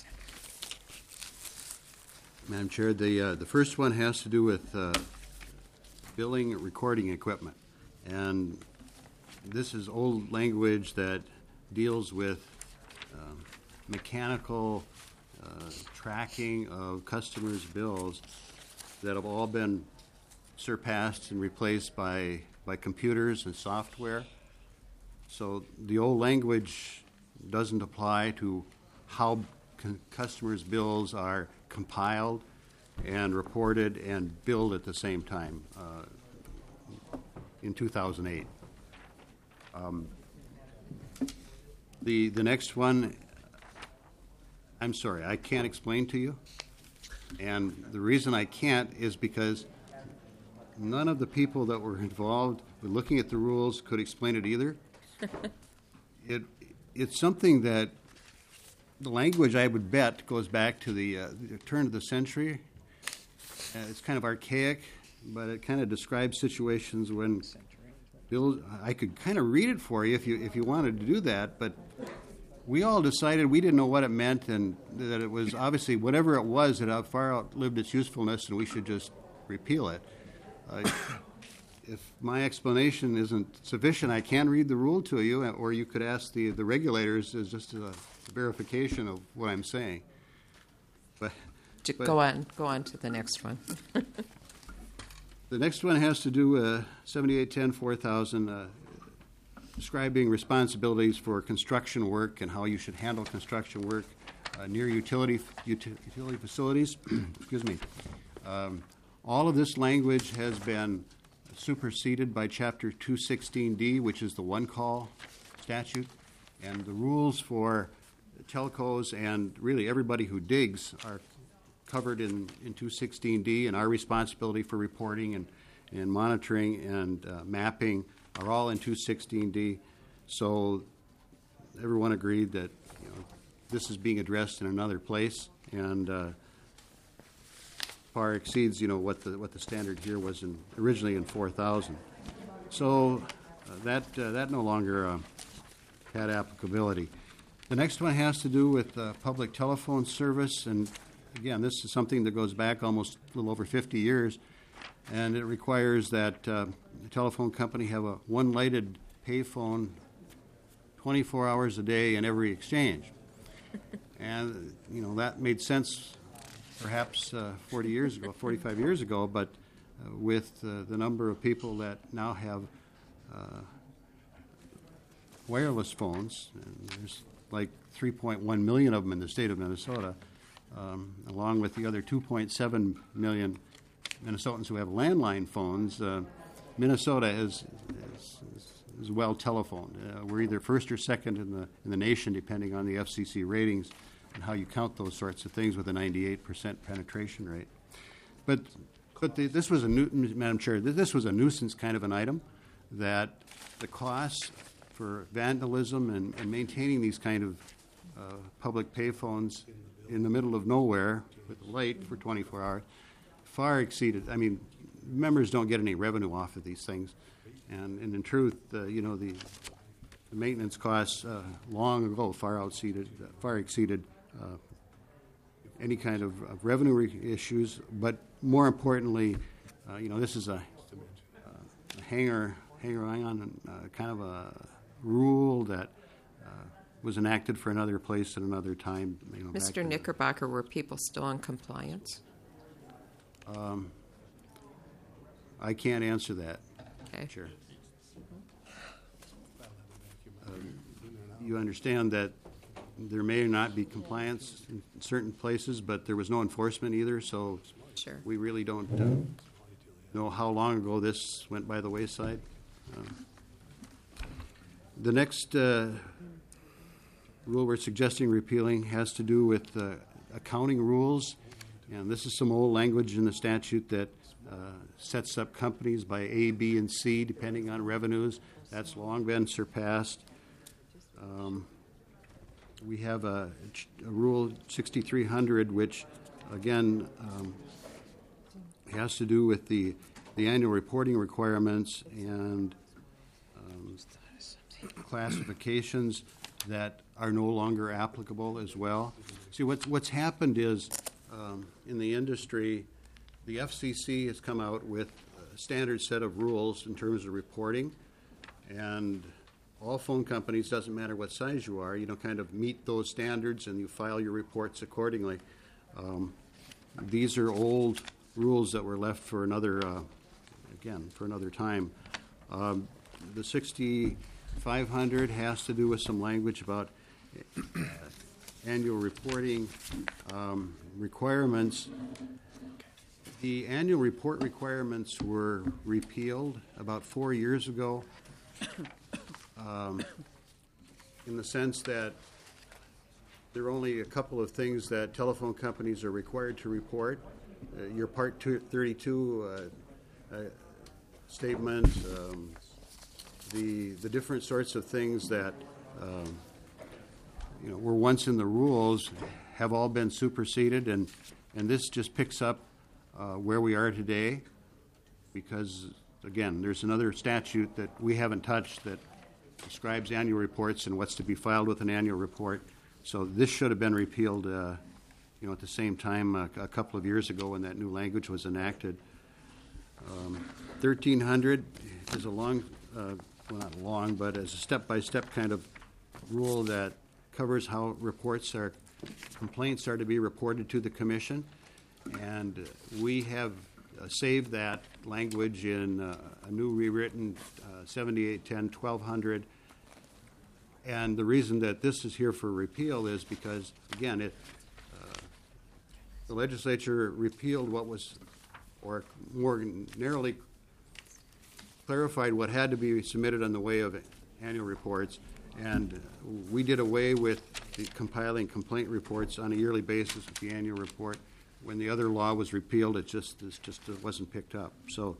Madam Chair, the first one has to do with billing recording equipment. And this is old language that deals with mechanical tracking of customers' bills that have all been surpassed and replaced by computers and software. So the old language doesn't apply to how customers' bills are compiled and reported and billed at the same time in 2008. The next one, I'm sorry, I can't explain to you. And the reason I can't is because none of the people that were involved with looking at the rules could explain it either. It's something that the language, I would bet, goes back to the turn of the century. It's kind of archaic, but it kind of describes situations when bills. I could kind of read it for you if you wanted to do that, but we all decided we didn't know what it meant, and that it was obviously whatever it was that far outlived its usefulness, and we should just repeal it. If my explanation isn't sufficient, I can read the rule to you, or you could ask the regulators as just a verification of what I'm saying. But go on to the next one. The next one has to do with 7810-4000, describing responsibilities for construction work and how you should handle construction work near utility facilities. Excuse me. All of this language has been superseded by Chapter 216D, which is the one-call statute, and the rules for telcos and really everybody who digs are covered in 216D, and our responsibility for reporting and monitoring and mapping are all in 216D. So everyone agreed that this is being addressed in another place, and far exceeds what the standard here was originally in 4000. So that no longer had applicability. The next one has to do with public telephone service, and again, this is something that goes back almost a little over 50 years, and it requires that the telephone company have a one-lighted payphone 24 hours a day in every exchange. And, that made sense perhaps 40 years ago, 45 years ago, but with the number of people that now have wireless phones, and there's like 3.1 million of them in the state of Minnesota, along with the other 2.7 million Minnesotans who have landline phones. Minnesota is well telephoned. We're either first or second in the nation, depending on the FCC ratings and how you count those sorts of things, with a 98% penetration rate. But this was Madam Chair, this was a nuisance kind of an item, that the costs for vandalism and maintaining these kind of public payphones in the middle of nowhere with light for 24 hours far exceeded. I mean, members don't get any revenue off of these things, and in truth, the maintenance costs long ago far exceeded any kind of revenue issues. But more importantly, this is a hanger on kind of a rule that was enacted for another place at another time. Mr. Knickerbocker, were people still in compliance? I can't answer that. Okay. Sure. You understand that there may not be compliance in certain places, but there was no enforcement either, so sure. We really don't know how long ago this went by the wayside. The next rule we're suggesting repealing has to do with accounting rules And this is some old language in the statute that sets up companies by A, B, and C, depending on revenues. That's long been surpassed. We have a Rule 6300, which, again, has to do with the annual reporting requirements and classifications that are no longer applicable as well. See, what's happened is in the industry, the FCC has come out with a standard set of rules in terms of reporting, and all phone companies, doesn't matter what size you are, kind of meet those standards and you file your reports accordingly. These are old rules that were left for another, for another time. The 6500 has to do with some language about annual reporting requirements. The annual report requirements were repealed about 4 years ago, in the sense that there are only a couple of things that telephone companies are required to report. Your Part 32 statement, the different sorts of things that were once in the rules have all been superseded, and this just picks up where we are today, because again, there's another statute that we haven't touched that describes annual reports and what's to be filed with an annual report. So this should have been repealed, at the same time a couple of years ago when that new language was enacted. 1300 is a long, well, not long, but as a step-by-step kind of rule that covers how complaints are to be reported to the commission, and we have saved that language in a new rewritten 7810-1200. And the reason that this is here for repeal is because, again, the legislature repealed what was, or more narrowly clarified what had to be submitted in the way of annual reports, and we did away with the compiling complaint reports on a yearly basis with the annual report. When the other law was repealed, it just wasn't picked up. So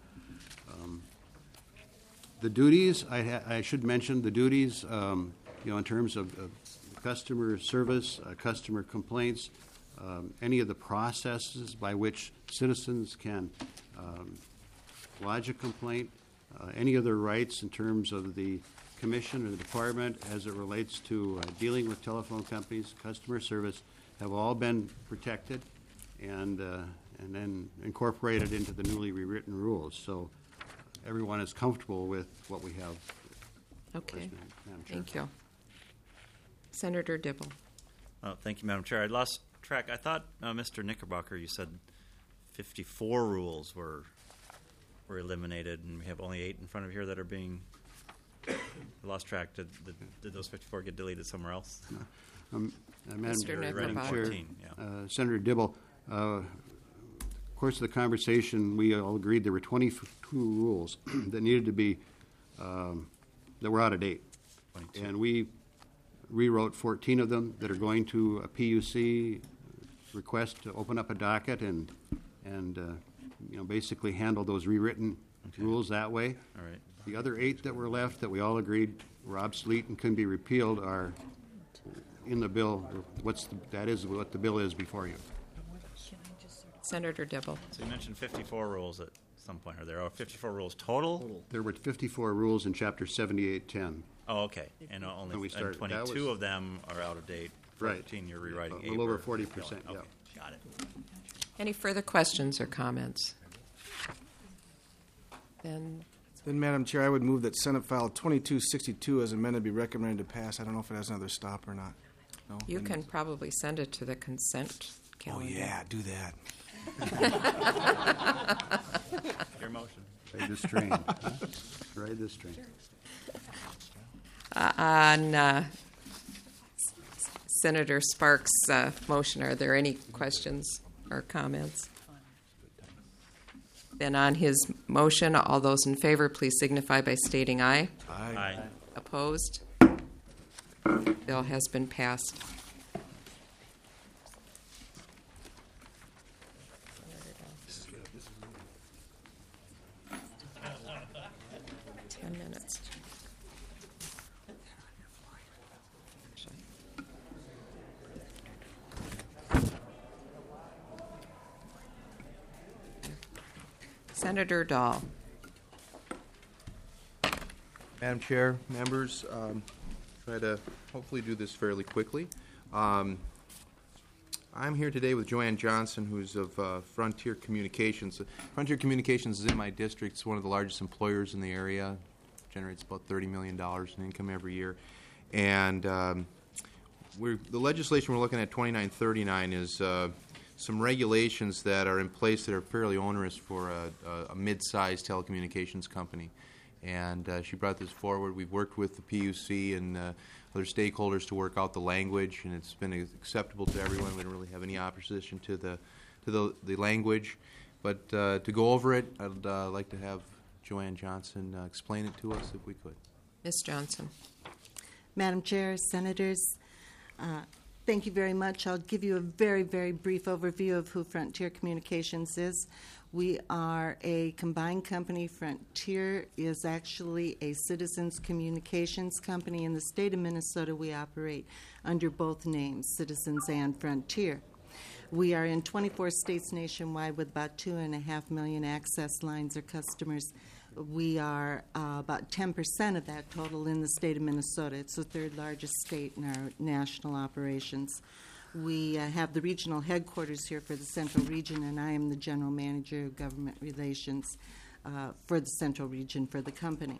the duties, I should mention the duties, in terms of customer service, customer complaints, any of the processes by which citizens can lodge a complaint, any other rights in terms of the commission or the department as it relates to dealing with telephone companies, customer service, have all been protected and then incorporated into the newly rewritten rules. So everyone is comfortable with what we have. Okay. Thank you. Senator Dibble. Thank you, Madam Chair. I lost track. I thought, Mr. Knickerbocker, you said 54 rules were eliminated, and we have only 8 in front of here that are being. I lost track. Did those 54 get deleted somewhere else? Madam Chair, 14, yeah. Senator Dibble, of course, of the conversation, we all agreed there were 22 rules that needed to be that were out of date, 22. And we rewrote 14 of them that are going to a PUC request to open up a docket and basically handle those rewritten rules that way. All right. The other 8 that were left that we all agreed were obsolete and couldn't be repealed are in the bill. That is what the bill is before you. Senator Dibble. So you mentioned 54 rules at some point. Are there 54 rules total? There were 54 rules in Chapter 7810. Oh, okay. And only 22 of them are out of date. 14 you're rewriting. A little over 40%. Yeah. Okay, got it. Any further questions or comments? Then, Madam Chair, I would move that Senate File 2262 as amended be recommended to pass. I don't know if it has another stop or not. No? You can probably send it to the consent calendar. Oh, yeah, do that. Your motion. Ride this train. Ride this train. On Senator Sparks' motion, are there any questions or comments? Then on his motion, all those in favor, please signify by stating aye. Aye. Opposed? Bill has been passed. Senator Dahl. Madam Chair, members, try to hopefully do this fairly quickly. I'm here today with Joanne Johnson, who's of Frontier Communications. Frontier Communications is in my district. It's one of the largest employers in the area. Generates about $30 million in income every year. And the legislation we're looking at, 2939, is some regulations that are in place that are fairly onerous for a mid-sized telecommunications company. And she brought this forward. We've worked with the PUC and other stakeholders to work out the language, and it's been acceptable to everyone. We don't really have any opposition to the language. But to go over it, I'd like to have Joanne Johnson explain it to us if we could. Ms. Johnson. Madam Chair, Senators, thank you very much. I'll give you a very, very brief overview of who Frontier Communications is. We are a combined company. Frontier is actually a citizens communications company. In the state of Minnesota, we operate under both names, Citizens and Frontier. We are in 24 states nationwide with about 2.5 million access lines or customers. We are about 10% of that total in the state of Minnesota. It's the third largest state in our national operations. We have the regional headquarters here for the Central Region, and I am the General Manager of Government Relations for the Central Region for the company.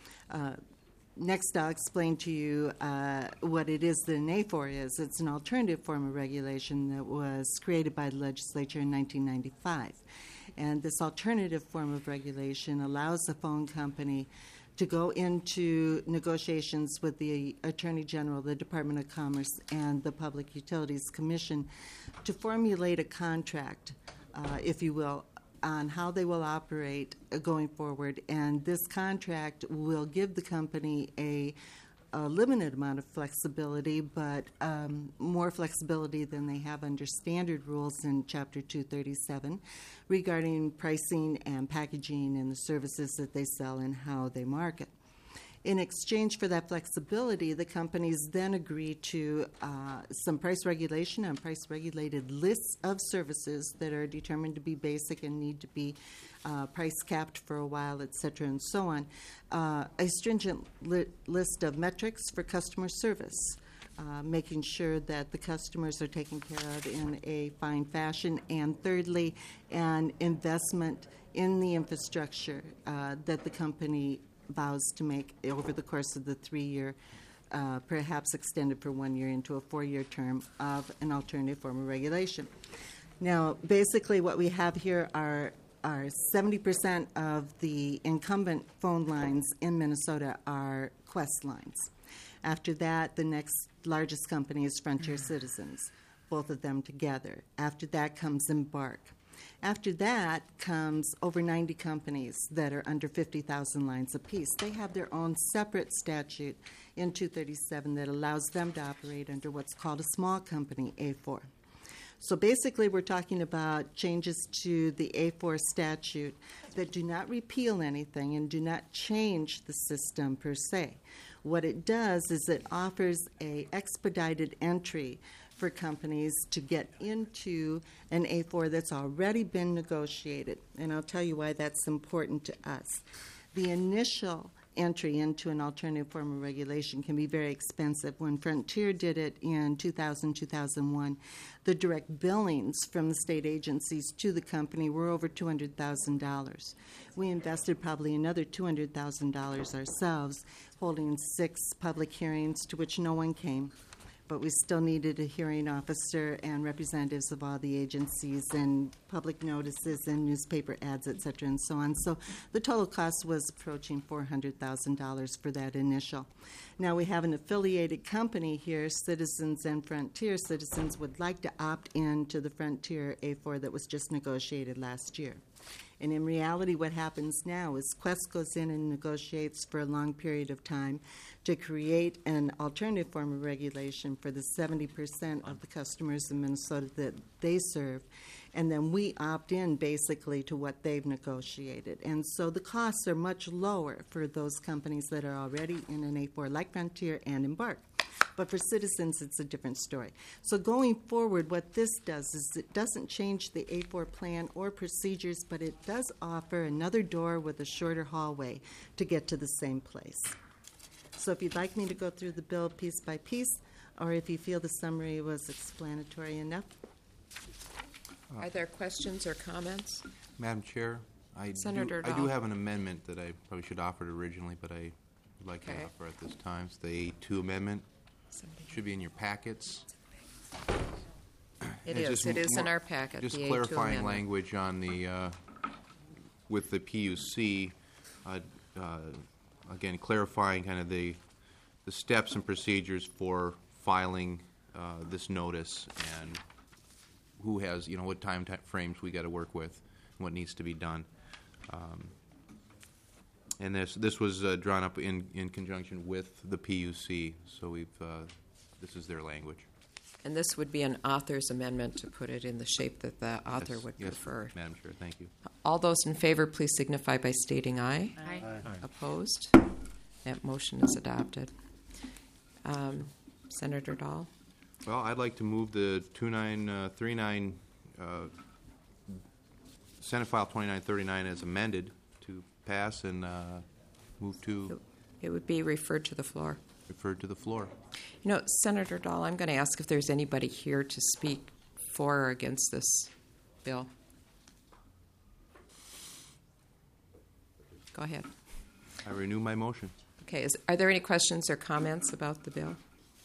Next, I'll explain to you what it is that an A4 is. It's an alternative form of regulation that was created by the legislature in 1995. And this alternative form of regulation allows a phone company to go into negotiations with the Attorney General, the Department of Commerce, and the Public Utilities Commission to formulate a contract, if you will, on how they will operate going forward. And this contract will give the company a limited amount of flexibility, but more flexibility than they have under standard rules in Chapter 237 regarding pricing and packaging and the services that they sell and how they market. In exchange for that flexibility, the companies then agree to some price regulation on price-regulated lists of services that are determined to be basic and need to be price capped for a while, et cetera, and so on. A stringent list of metrics for customer service, making sure that the customers are taken care of in a fine fashion. And thirdly, an investment in the infrastructure that the company vows to make over the course of the 3-year, perhaps extended for 1 year into a 4-year term of an alternative form of regulation. Now, basically what we have here are 70% of the incumbent phone lines in Minnesota are Qwest lines. After that, the next largest company is Frontier Citizens, both of them together. After that comes Embark. After that comes over 90 companies that are under 50,000 lines apiece. They have their own separate statute in 237 that allows them to operate under what's called a small company, A4. So basically we're talking about changes to the A4 statute that do not repeal anything and do not change the system per se. What it does is it offers a expedited entry for companies to get into an A4 that's already been negotiated. And I'll tell you why that's important to us. The initial entry into an alternative form of regulation can be very expensive. When Frontier did it in 2000-2001, the direct billings from the state agencies to the company were over $200,000. We invested probably another $200,000 ourselves, holding 6 public hearings to which no one came. But we still needed a hearing officer and representatives of all the agencies and public notices and newspaper ads, et cetera, and so on. So the total cost was approaching $400,000 for that initial. Now we have an affiliated company here, Citizens and Frontier. Citizens would like to opt in to the Frontier A4 that was just negotiated last year. And in reality, what happens now is Qwest goes in and negotiates for a long period of time to create an alternative form of regulation for the 70% of the customers in Minnesota that they serve. and then we opt in basically to what they've negotiated. And so the costs are much lower for those companies that are already in an A4, like Frontier and Embark. But for Citizens, it's a different story. So going forward, what this does is it doesn't change the A4 plan or procedures, but it does offer another door with a shorter hallway to get to the same place. So if you'd like me to go through the bill piece by piece, or if you feel the summary was explanatory enough. Are there questions or comments? Madam Chair, I Senator do Dahl. have an amendment that I probably should have offered originally, but I would like to Okay. offer at this time. It's the A2 amendment. Should be in your packets. It And it's is. just It is in more- our packet, Just the A2 clarifying amendment. language on the, with the PUC, again, clarifying kind of the steps and procedures for filing this notice and who has, what time frames we got to work with and what needs to be done. And this was drawn up in conjunction with the PUC, so this is their language. And this would be an author's amendment to put it in the shape that the author Yes, would yes, prefer. Madam Chair, thank you. All those in favor, please signify by stating aye. Aye. Aye. Opposed? That motion is adopted. Senator Dahl? Well, I'd like to move the 2939, Senate File 2939 as amended to pass and move to It would be referred to the floor. referred to the floor. Senator Dahl, I'm going to ask if there's anybody here to speak for or against this bill. Go ahead. I renew my motion. Okay, are there any questions or comments about the bill?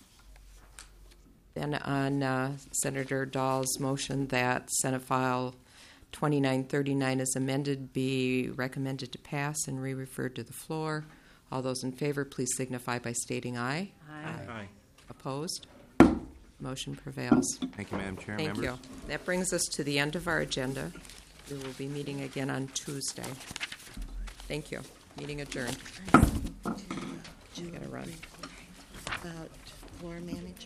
Then on Senator Dahl's motion that Senate File 2939 as amended be recommended to pass and re-referred to the floor. All those in favor, please signify by stating aye. Aye. Opposed? Motion prevails. Thank you, Madam Chair. Thank members. you. That brings us to the end of our agenda. We will be meeting again on Tuesday. Thank you. Meeting adjourned. You gotta run. About floor management.